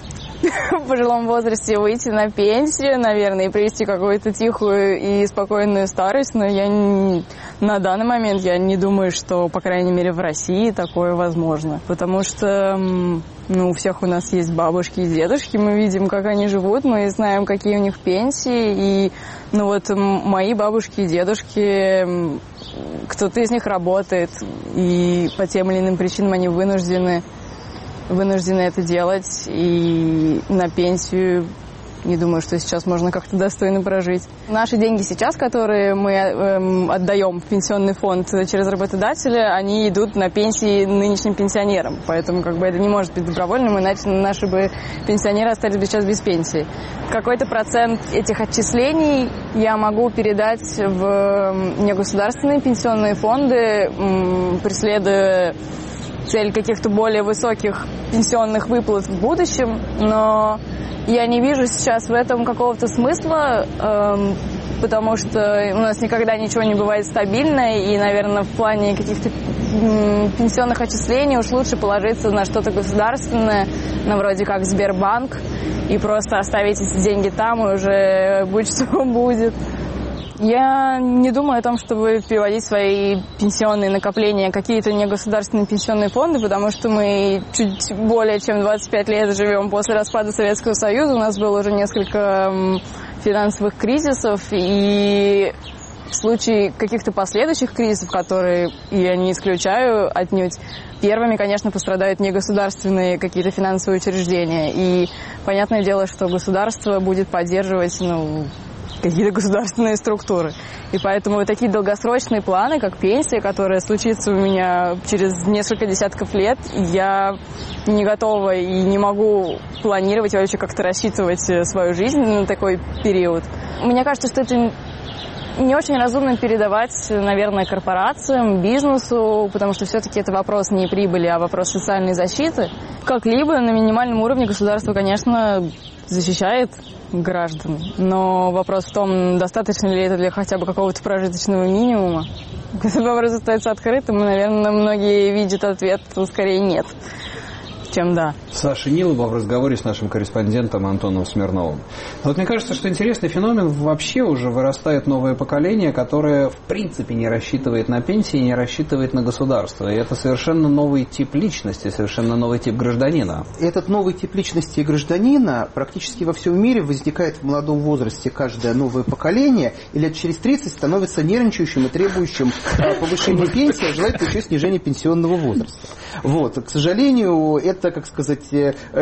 в пожилом возрасте выйти на пенсию, наверное, и провести какую-то тихую и спокойную старость, но я не, на данный момент я не думаю, что, по крайней мере, в России такое возможно. Потому что, ну, у всех у нас есть бабушки и дедушки, мы видим, как они живут, мы знаем, какие у них пенсии, и, ну, вот мои бабушки и дедушки, кто-то из них работает, и по тем или иным причинам они вынуждены вынуждены это делать, и на пенсию не думаю, что сейчас можно как-то достойно прожить. Наши деньги сейчас, которые мы эм, отдаем в пенсионный фонд через работодателя, они идут на пенсии нынешним пенсионерам, поэтому как бы это не может быть добровольным, иначе наши бы пенсионеры остались бы сейчас без пенсии. Какой-то процент этих отчислений я могу передать в негосударственные пенсионные фонды, эм, преследуя цель каких-то более высоких пенсионных выплат в будущем, но я не вижу сейчас в этом какого-то смысла, эм, потому что у нас никогда ничего не бывает стабильно, и, наверное, в плане каких-то м, пенсионных отчислений уж лучше положиться на что-то государственное, на вроде как Сбербанк, и просто оставить эти деньги там, и уже будь что будет. Я не думаю о том, чтобы переводить свои пенсионные накопления в какие-то негосударственные пенсионные фонды, потому что мы чуть более чем двадцать пять лет живем после распада Советского Союза. У нас было уже несколько финансовых кризисов, и в случае каких-то последующих кризисов, которые я не исключаю отнюдь, первыми, конечно, пострадают негосударственные какие-то финансовые учреждения. И понятное дело, что государство будет поддерживать, ну, какие-то государственные структуры. И поэтому такие долгосрочные планы, как пенсия, которая случится у меня через несколько десятков лет, я не готова и не могу планировать и вообще как-то рассчитывать свою жизнь на такой период. Мне кажется, что это не очень разумно передавать, наверное, корпорациям, бизнесу, потому что все-таки это вопрос не прибыли, а вопрос социальной защиты. Как-либо на минимальном уровне государство, конечно, защищает граждан, но вопрос в том, достаточно ли это для хотя бы какого-то прожиточного минимума. Этот вопрос остается открытым, и, наверное, многие видят ответ скорее нет, чем да. Саша Нилова в разговоре с нашим корреспондентом Антоном Смирновым. Вот мне кажется, что интересный феномен, вообще уже вырастает новое поколение, которое в принципе не рассчитывает на пенсии, не рассчитывает на государство. И это совершенно новый тип личности, совершенно новый тип гражданина. Этот новый тип личности и гражданина практически во всем мире возникает в молодом возрасте. Каждое новое поколение и лет через тридцать становится нервничающим и требующим повышения пенсии, а желательно еще снижения пенсионного возраста. Вот. К сожалению, это, как сказать, это,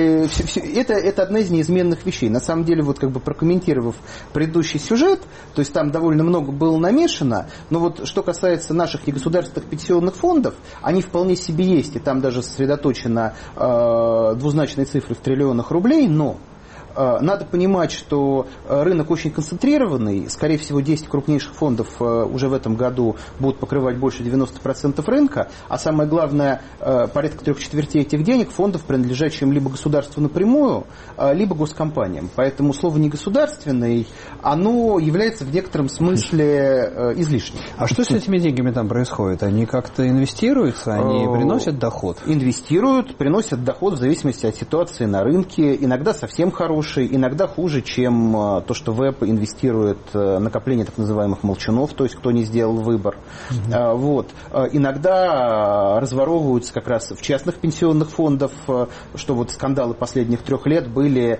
это одна из неизменных вещей. На самом деле, вот как бы прокомментировав предыдущий сюжет, то есть там довольно много было намешано, но вот что касается наших негосударственных пенсионных фондов, они вполне себе есть, и там даже сосредоточена э, двузначные цифры в триллионах рублей, но надо понимать, что рынок очень концентрированный. Скорее всего, десять крупнейших фондов уже в этом году будут покрывать больше девяноста процентов рынка. А самое главное, порядка трех четвертей этих денег фондов принадлежат либо государству напрямую, либо госкомпаниям. Поэтому слово «негосударственный», оно является в некотором смысле излишним. А что с этими деньгами там происходит? Они как-то инвестируются? Они приносят доход? Инвестируют, приносят доход в зависимости от ситуации на рынке. Иногда совсем хороший, иногда хуже, чем то, что веб инвестирует накопление так называемых молчунов, то есть кто не сделал выбор. Mm-hmm. Вот. Иногда разворовываются как раз в частных пенсионных фондах, что вот скандалы последних трех лет были,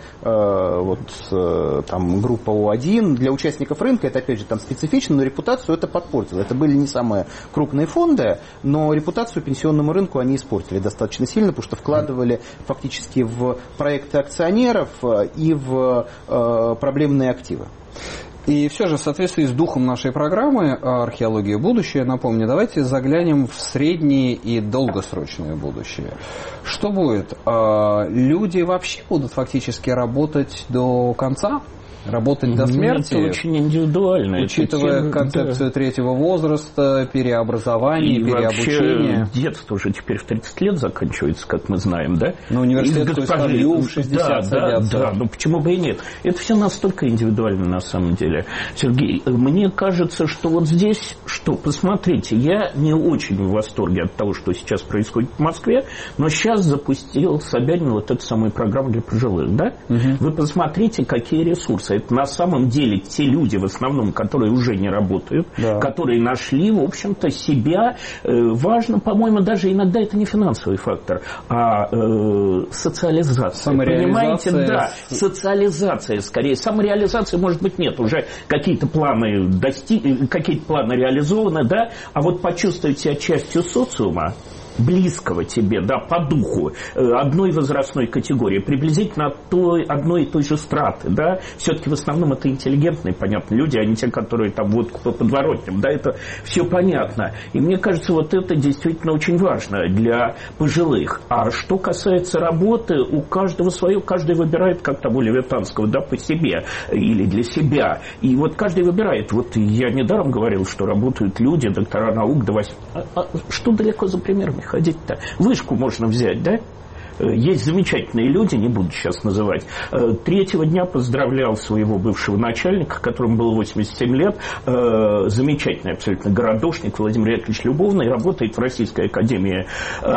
вот там группа О один. Для участников рынка это опять же там специфично, но репутацию это подпортило. Это были не самые крупные фонды, но репутацию пенсионному рынку они испортили достаточно сильно, потому что вкладывали фактически в проекты акционеров и в э, проблемные активы. И все же, в соответствии с духом нашей программы «Археология. Будущее», напомню, давайте заглянем в среднее и долгосрочное будущее. Что будет? Люди вообще будут фактически работать до конца? Работать до смерти? Это очень индивидуально. Учитывая тем, концепцию да. третьего возраста, переобразования, и переобучения. Вообще детство уже теперь в тридцать лет заканчивается, как мы знаем, да? На университетскую скамью в шестьдесят да, садятся. Да, да, ну почему бы и нет? Это все настолько индивидуально на самом деле. Сергей, мне кажется, что вот здесь, что, посмотрите, я не очень в восторге от того, что сейчас происходит в Москве, но сейчас запустил Собянин вот эту самую программу для пожилых, да? Угу. Вы посмотрите, какие ресурсы. Это на самом деле те люди, в основном, которые уже не работают, да. которые нашли, в общем-то, себя. Важно, по-моему, даже иногда это не финансовый фактор, а э, социализация. Понимаете, да, социализация скорее. Самореализации, может быть, нет. Уже какие-то планы достиг... какие-то планы реализованы, да, а вот почувствовать себя частью социума, близкого тебе, да, по духу, одной возрастной категории, приблизительно той, одной и той же страты, да, все-таки в основном это интеллигентные, понятно, люди, а не те, которые там водку по подворотням, да, это все понятно. И мне кажется, вот это действительно очень важно для пожилых. А что касается работы, у каждого свое, каждый выбирает, как там у Левитанского, да, по себе или для себя. И вот каждый выбирает. Вот я недаром говорил, что работают люди, доктора наук, до восьми. А, а что далеко за примерами ходить-то? Вышку можно взять, да? Есть замечательные люди, не буду сейчас называть. Третьего дня поздравлял своего бывшего начальника, которому было восемьдесят семь лет, замечательный абсолютно городошник Владимир Яковлевич Любовный, работает в Российской академии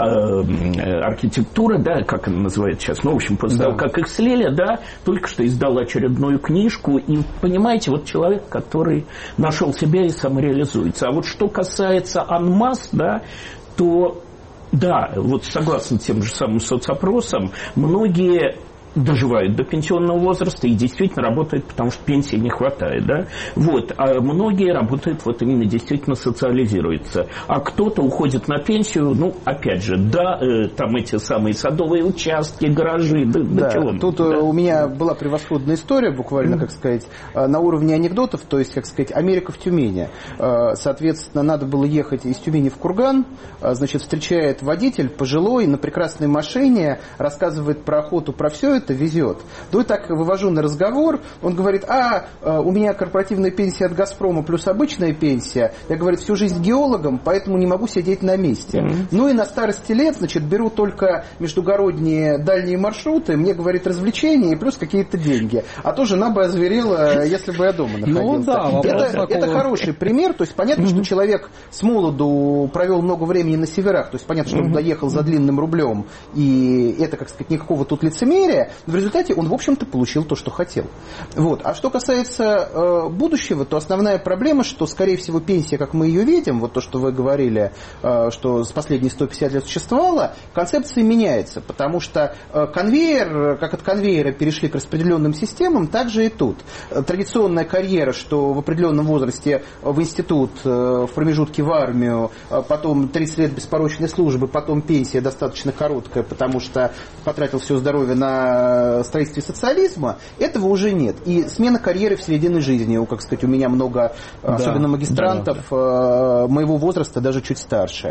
архитектуры, да, как она называется сейчас, ну, в общем, после того, как их слили, да, только что издал очередную книжку, и, понимаете, вот человек, который нашел себя и самореализуется. А вот что касается анмас, да, то... Да, вот согласно тем же самым соцопросам, многие доживают до пенсионного возраста и действительно работают, потому что пенсии не хватает, да, вот, а многие работают вот именно действительно социализируются, а кто-то уходит на пенсию, ну, опять же, да, э, там эти самые садовые участки, гаражи, да, да, да чего. Тут да. У меня была превосходная история, буквально, mm-hmm. как сказать, на уровне анекдотов, то есть, как сказать, Америка в Тюмени, соответственно, надо было ехать из Тюмени в Курган, значит, встречает водитель пожилой на прекрасной машине, рассказывает про охоту, про все это, везет. Ну и так вывожу на разговор, он говорит, а, у меня корпоративная пенсия от «Газпрома» плюс обычная пенсия, я, говорит, всю жизнь геологом, поэтому не могу сидеть на месте. Mm-hmm. Ну и на старости лет, значит, беру только междугородние дальние маршруты, мне, говорит, развлечения и плюс какие-то деньги. А то жена бы озверела, если бы я дома находился. Ну да, это, такого... это хороший пример, то есть понятно, mm-hmm. что человек с молоду провел много времени на северах, то есть понятно, что mm-hmm. он доехал за длинным рублем, и это, как сказать, никакого тут лицемерия, но в результате он, в общем-то, получил то, что хотел. Вот. А что касается э, будущего, то основная проблема, что, скорее всего, пенсия, как мы ее видим, вот то, что вы говорили, э, что с последние сто пятьдесят лет существовала, концепция меняется, потому что э, конвейер, как от конвейера перешли к распределенным системам, так же и тут. Традиционная карьера, что в определенном возрасте в институт, э, в промежутке в армию, э, потом тридцать лет беспорочной службы, потом пенсия достаточно короткая, потому что потратил все здоровье на строительстве социализма, этого уже нет. И смена карьеры в середине жизни, как сказать, у меня много, да, особенно магистрантов, да, да. моего возраста, даже чуть старше.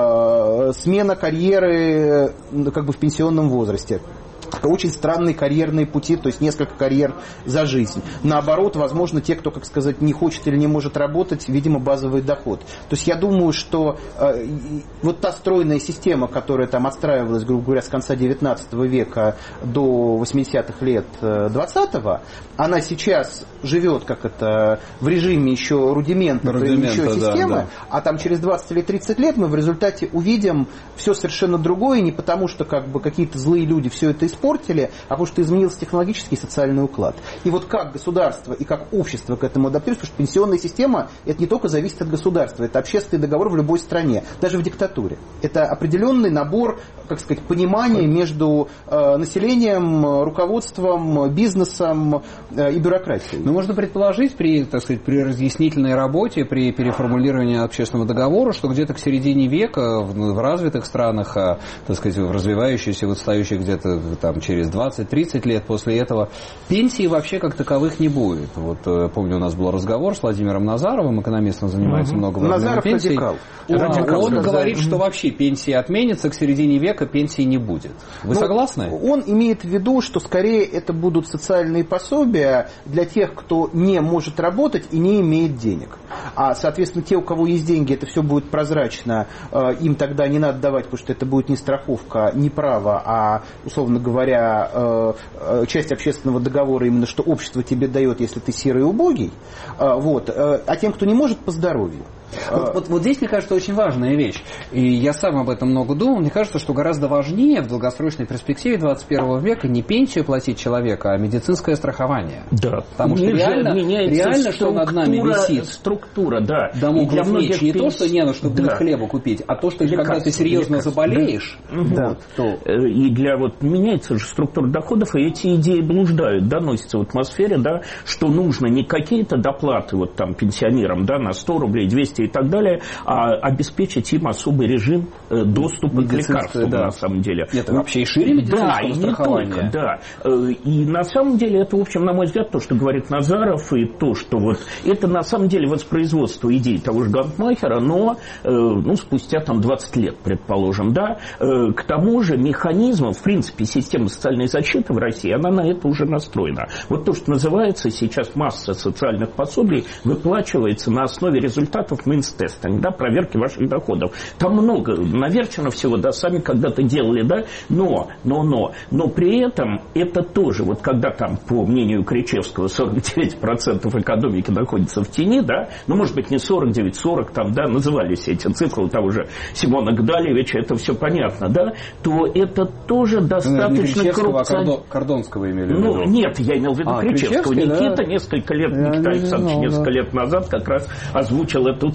Смена карьеры как бы в пенсионном возрасте. Очень странные карьерные пути, то есть несколько карьер за жизнь. Наоборот, возможно, те, кто, как сказать, не хочет или не может работать, видимо, базовый доход. То есть я думаю, что э, вот та стройная система, которая там отстраивалась, грубо говоря, с конца девятнадцатого века до восьмидесятых лет двадцатого, она сейчас живет как это в режиме еще рудимента, рудимента еще системы, да, да. а там через двадцать или тридцать лет мы в результате увидим все совершенно другое, не потому что как бы какие-то злые люди все это используют, испортили, а потому что изменился технологический и социальный уклад. И вот как государство и как общество к этому адаптируется, потому что пенсионная система, это не только зависит от государства, это общественный договор в любой стране, даже в диктатуре. Это определенный набор, как сказать, понимания между э, населением, руководством, бизнесом э, и бюрократией. Ну, можно предположить при, так сказать, при разъяснительной работе, при переформулировании общественного договора, что где-то к середине века в, в развитых странах, а, так сказать, в развивающихся, в отстающих где-то там через двадцать-тридцать лет после этого пенсии вообще как таковых не будет. Вот помню, у нас был разговор с Владимиром Назаровым, экономистом, занимается угу. много Назаров пенсий. радикал. Он, радикал он говорит, угу. что вообще пенсии отменятся, к середине века пенсии не будет. Вы Но согласны? Он имеет в виду, что скорее это будут социальные пособия для тех, кто не может работать и не имеет денег. А, соответственно, те, у кого есть деньги, это все будет прозрачно, им тогда не надо давать, потому что это будет не страховка, не право, а, условно говоря, часть общественного договора, именно что общество тебе дает, если ты серый и убогий. Вот. А тем, кто не может, по здоровью. Вот, вот, вот здесь, мне кажется, очень важная вещь. И я сам об этом много думал. Мне кажется, что гораздо важнее в долгосрочной перспективе двадцать первого века не пенсию платить человеку, а медицинское страхование. Да. Потому что реально, реально что над нами висит. Структура, да. Домоклов меч. Не то, что не на что да. хлеба купить, а то, что лекарство, когда ты серьезно лекарство. заболеешь, да. вот, то... И для вот меняется же структура доходов, и эти идеи блуждают, доносятся в атмосфере, да, что нужно не какие-то доплаты вот там пенсионерам, да, на сто рублей, двести и так далее, а обеспечить им особый режим доступа к лекарствам, да. на самом деле. Это вообще и шире медицинского страхования. Да, и на самом деле это, в общем, на мой взгляд, то, что говорит Назаров, и то, что вот это на самом деле воспроизводство идей того же Гантмахера, но ну, спустя там двадцать лет, предположим, да, к тому же механизмом, в принципе, система социальной защиты в России, она на это уже настроена. Вот то, что называется сейчас масса социальных пособий, выплачивается на основе результатов мейнс-тестинга, да, проверки ваших доходов. Там много наверчено всего, да, сами когда-то делали, да, но, но, но, но при этом это тоже, вот когда там, по мнению Кричевского, сорок девять процентов экономики находится в тени, да, ну, может быть, не сорок девять, сорок, там, да, назывались эти цифры у того же Симона Гдалевича, это все понятно, да, то это тоже достаточно коррупционно. А Кордонского имели в виду? Ну, нет, я имел в виду а, Кричевского. Никита да? несколько лет, Никита Александрович несколько лет назад как раз озвучил эту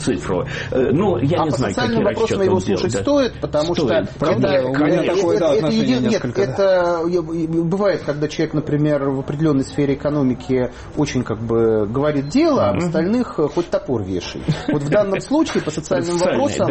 цифру. Ну, я а не по знаю, социальным вопросам его слушать да. стоит, потому стоит. что... Правда, это, у меня это, такое, это, да, это, это, несколько, нет, да. это бывает, когда человек, например, в определенной сфере экономики очень как бы говорит дело, а в остальных хоть топор вешай. Вот в данном случае по социальным вопросам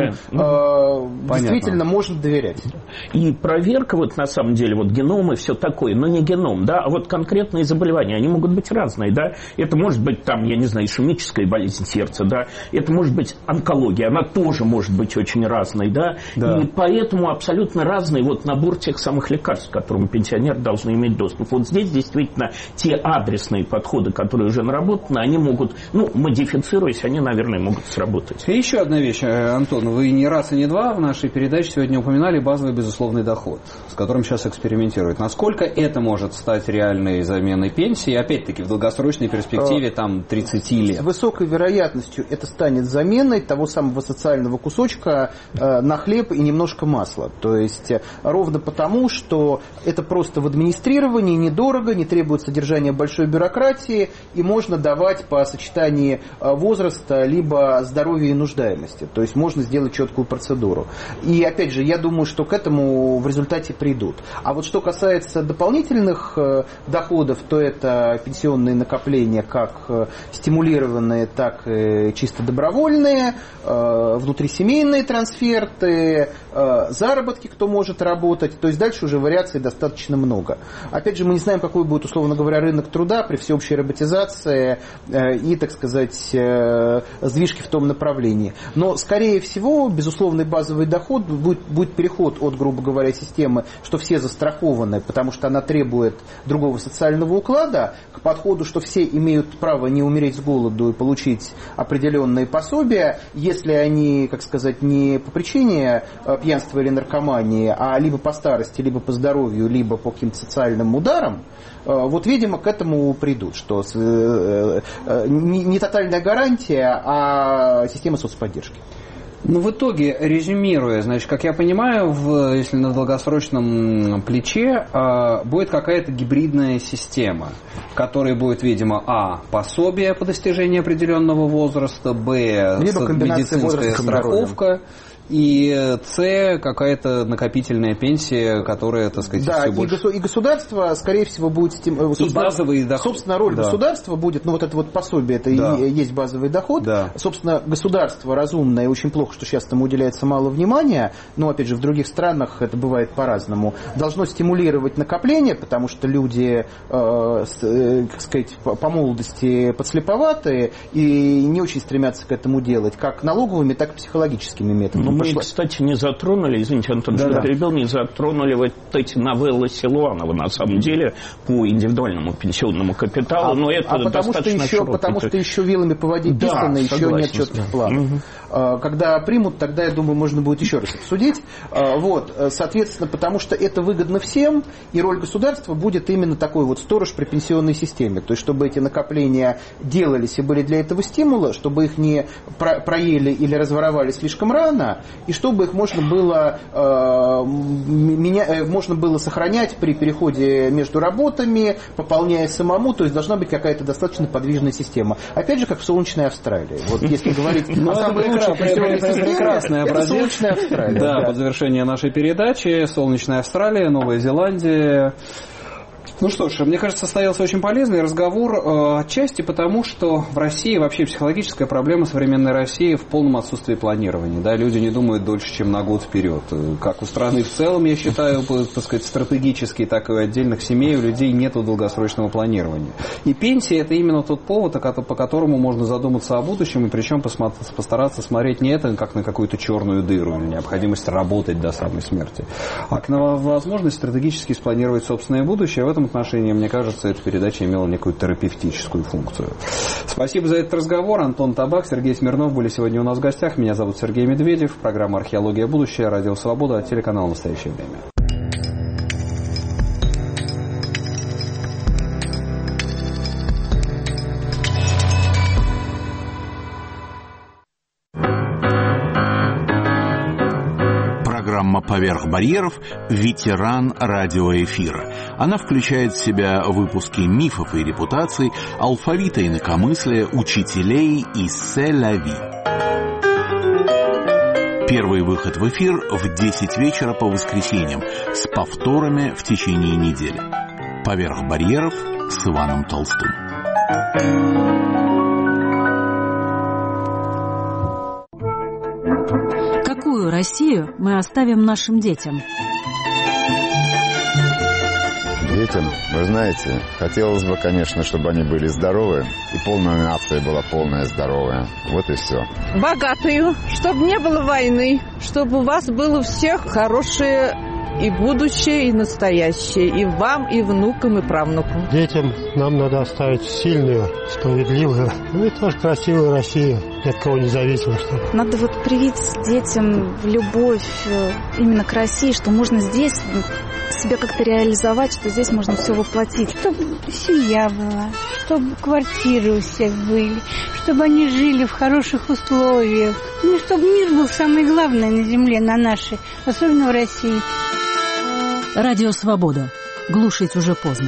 да. действительно можно доверять. И проверка, вот на самом деле, вот геном и все такое, но не геном, да, а вот конкретные заболевания, они могут быть разные, да. Это может быть там, я не знаю, ишемическая болезнь сердца, да, это может быть онкология, она тоже может быть очень разной, да, да. И поэтому абсолютно разный вот набор тех самых лекарств, к которым пенсионеры должны иметь доступ. Вот здесь действительно те адресные подходы, которые уже наработаны, они могут, ну, модифицируясь, они, наверное, могут сработать. И еще одна вещь, Антон, вы не раз и не два в нашей передаче сегодня упоминали базовый безусловный доход, с которым сейчас экспериментируют. Насколько это может стать реальной заменой пенсии, опять-таки в долгосрочной перспективе там тридцать лет? С высокой вероятностью это станет заменой того самого социального кусочка э, на хлеб и немножко масла. То есть э, ровно потому, что это просто в администрировании, недорого, не требует содержания большой бюрократии, и можно давать по сочетании э, возраста либо здоровья и нуждаемости. То есть можно сделать четкую процедуру. И опять же, я думаю, что к этому в результате придут. А вот что касается дополнительных э, доходов, то это пенсионные накопления, как э, стимулированные, так и чисто добровольные, э, внутрисемейные трансферты, э, заработки, кто может работать. То есть дальше уже вариаций достаточно много. Опять же, мы не знаем, какой будет, условно говоря, рынок труда при всеобщей роботизации э, и, так сказать, э, сдвижки в том направлении. Но, скорее всего, безусловный базовый доход будет, будет переход от, грубо говоря, системы, что все застрахованы, потому что она требует другого социального уклада, к подходу, что все имеют право не умереть с голоду и получить определенные пособия, если они, как сказать, не по причине пьянства или наркомании, а либо по старости, либо по здоровью, либо по каким-то социальным ударам. Вот, видимо, к этому придут, что не тотальная гарантия, а система соцподдержки. Ну, в итоге, резюмируя, значит, как я понимаю, в, если на долгосрочном плече э, будет какая-то гибридная система, в которой будет, видимо, а. пособие по достижении определенного возраста, б. медицинская страховка, и С какая-то накопительная пенсия, которая, так сказать, да, все и, больше... госу- и государство, скорее всего, будет... Собственно, базовый доход. Собственно, роль да. государства будет, ну, вот это вот пособие, это да. и есть базовый доход. Да. Собственно, государство разумное, очень плохо, что сейчас этому уделяется мало внимания, но, опять же, в других странах это бывает по-разному, должно стимулировать накопление, потому что люди, э, э, как сказать, по, по молодости подслеповатые и не очень стремятся к этому делать, как налоговыми, так и психологическими методами. Мы, кстати, не затронули, извините, Антон, да, что да. перебил, не затронули вот эти новеллы Силуанова, на самом деле, по индивидуальному пенсионному капиталу, а, но это а потому достаточно что еще, потому что еще вилами по воде да, писано, еще нет четких да. планов. Угу. Когда примут, тогда, я думаю, можно будет еще раз обсудить. Вот, соответственно, потому что это выгодно всем, и роль государства будет именно такой вот сторож при пенсионной системе. То есть, чтобы эти накопления делались и были для этого стимула, чтобы их не проели или разворовали слишком рано, и чтобы их можно было, э, меня, можно было сохранять при переходе между работами, пополняя самому, то есть должна быть какая-то достаточно подвижная система. Опять же, как в солнечной Австралии. Вот если говорить о самой лучшей пенсионной системе, это солнечная Австралия. Да, под завершение нашей передачи солнечная Австралия, Новая Зеландия. Ну что ж, мне кажется, состоялся очень полезный разговор, э, отчасти потому, что в России вообще психологическая проблема современной России в полном отсутствии планирования. Да, люди не думают дольше, чем на год вперед. Как у страны в целом, я считаю, так сказать, стратегически, так и у отдельных семей у людей нет долгосрочного планирования. И пенсия – это именно тот повод, по которому можно задуматься о будущем, и причем постараться смотреть не это как на какую-то черную дыру или необходимость работать до самой смерти, а как на возможность стратегически спланировать собственное будущее. В этом отношении, мне кажется, эта передача имела некую терапевтическую функцию. Спасибо за этот разговор. Антон Табак, Сергей Смирнов были сегодня у нас в гостях. Меня зовут Сергей Медведев. Программа «Археология. Будущее», Радио Свобода, телеканал «Настоящее время». «Поверх барьеров» – ветеран радиоэфира. Она включает в себя выпуски мифов и репутаций, алфавита инакомыслия, учителей и «Се ла ви». Первый выход в эфир в десять вечера по воскресеньям с повторами в течение недели. «Поверх барьеров» с Иваном Толстым. Какую Россию мы оставим нашим детям? Детям, вы знаете, хотелось бы, конечно, чтобы они были здоровы, и полная нация была полная здоровая. Вот и все. Богатую, чтобы не было войны, чтобы у вас было у всех хорошее и будущее, и настоящее, и вам, и внукам, и правнукам. Детям нам надо оставить сильную, справедливую, ну и тоже красивую Россию, ни от кого независимо. Что ли. Надо вот привить детям любовь именно к России, что можно здесь себя как-то реализовать, что здесь можно все воплотить. Чтобы семья была, чтобы квартиры у всех были, чтобы они жили в хороших условиях. Ну, чтобы мир был самое главное на земле, на нашей, особенно в России. Радио «Свобода». Глушить уже поздно.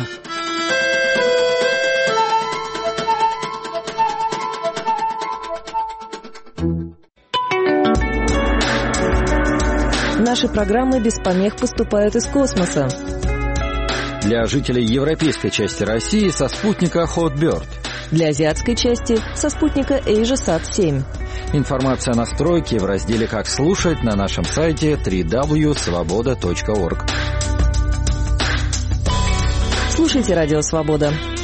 Наши программы без помех поступают из космоса. Для жителей европейской части России со спутника Hotbird. Для азиатской части со спутника AsiaSat семь. Информация о настройке в разделе «Как слушать» на нашем сайте дабл ю дабл ю дабл ю точка свобода точка орг. Слушайте «Радио Свобода».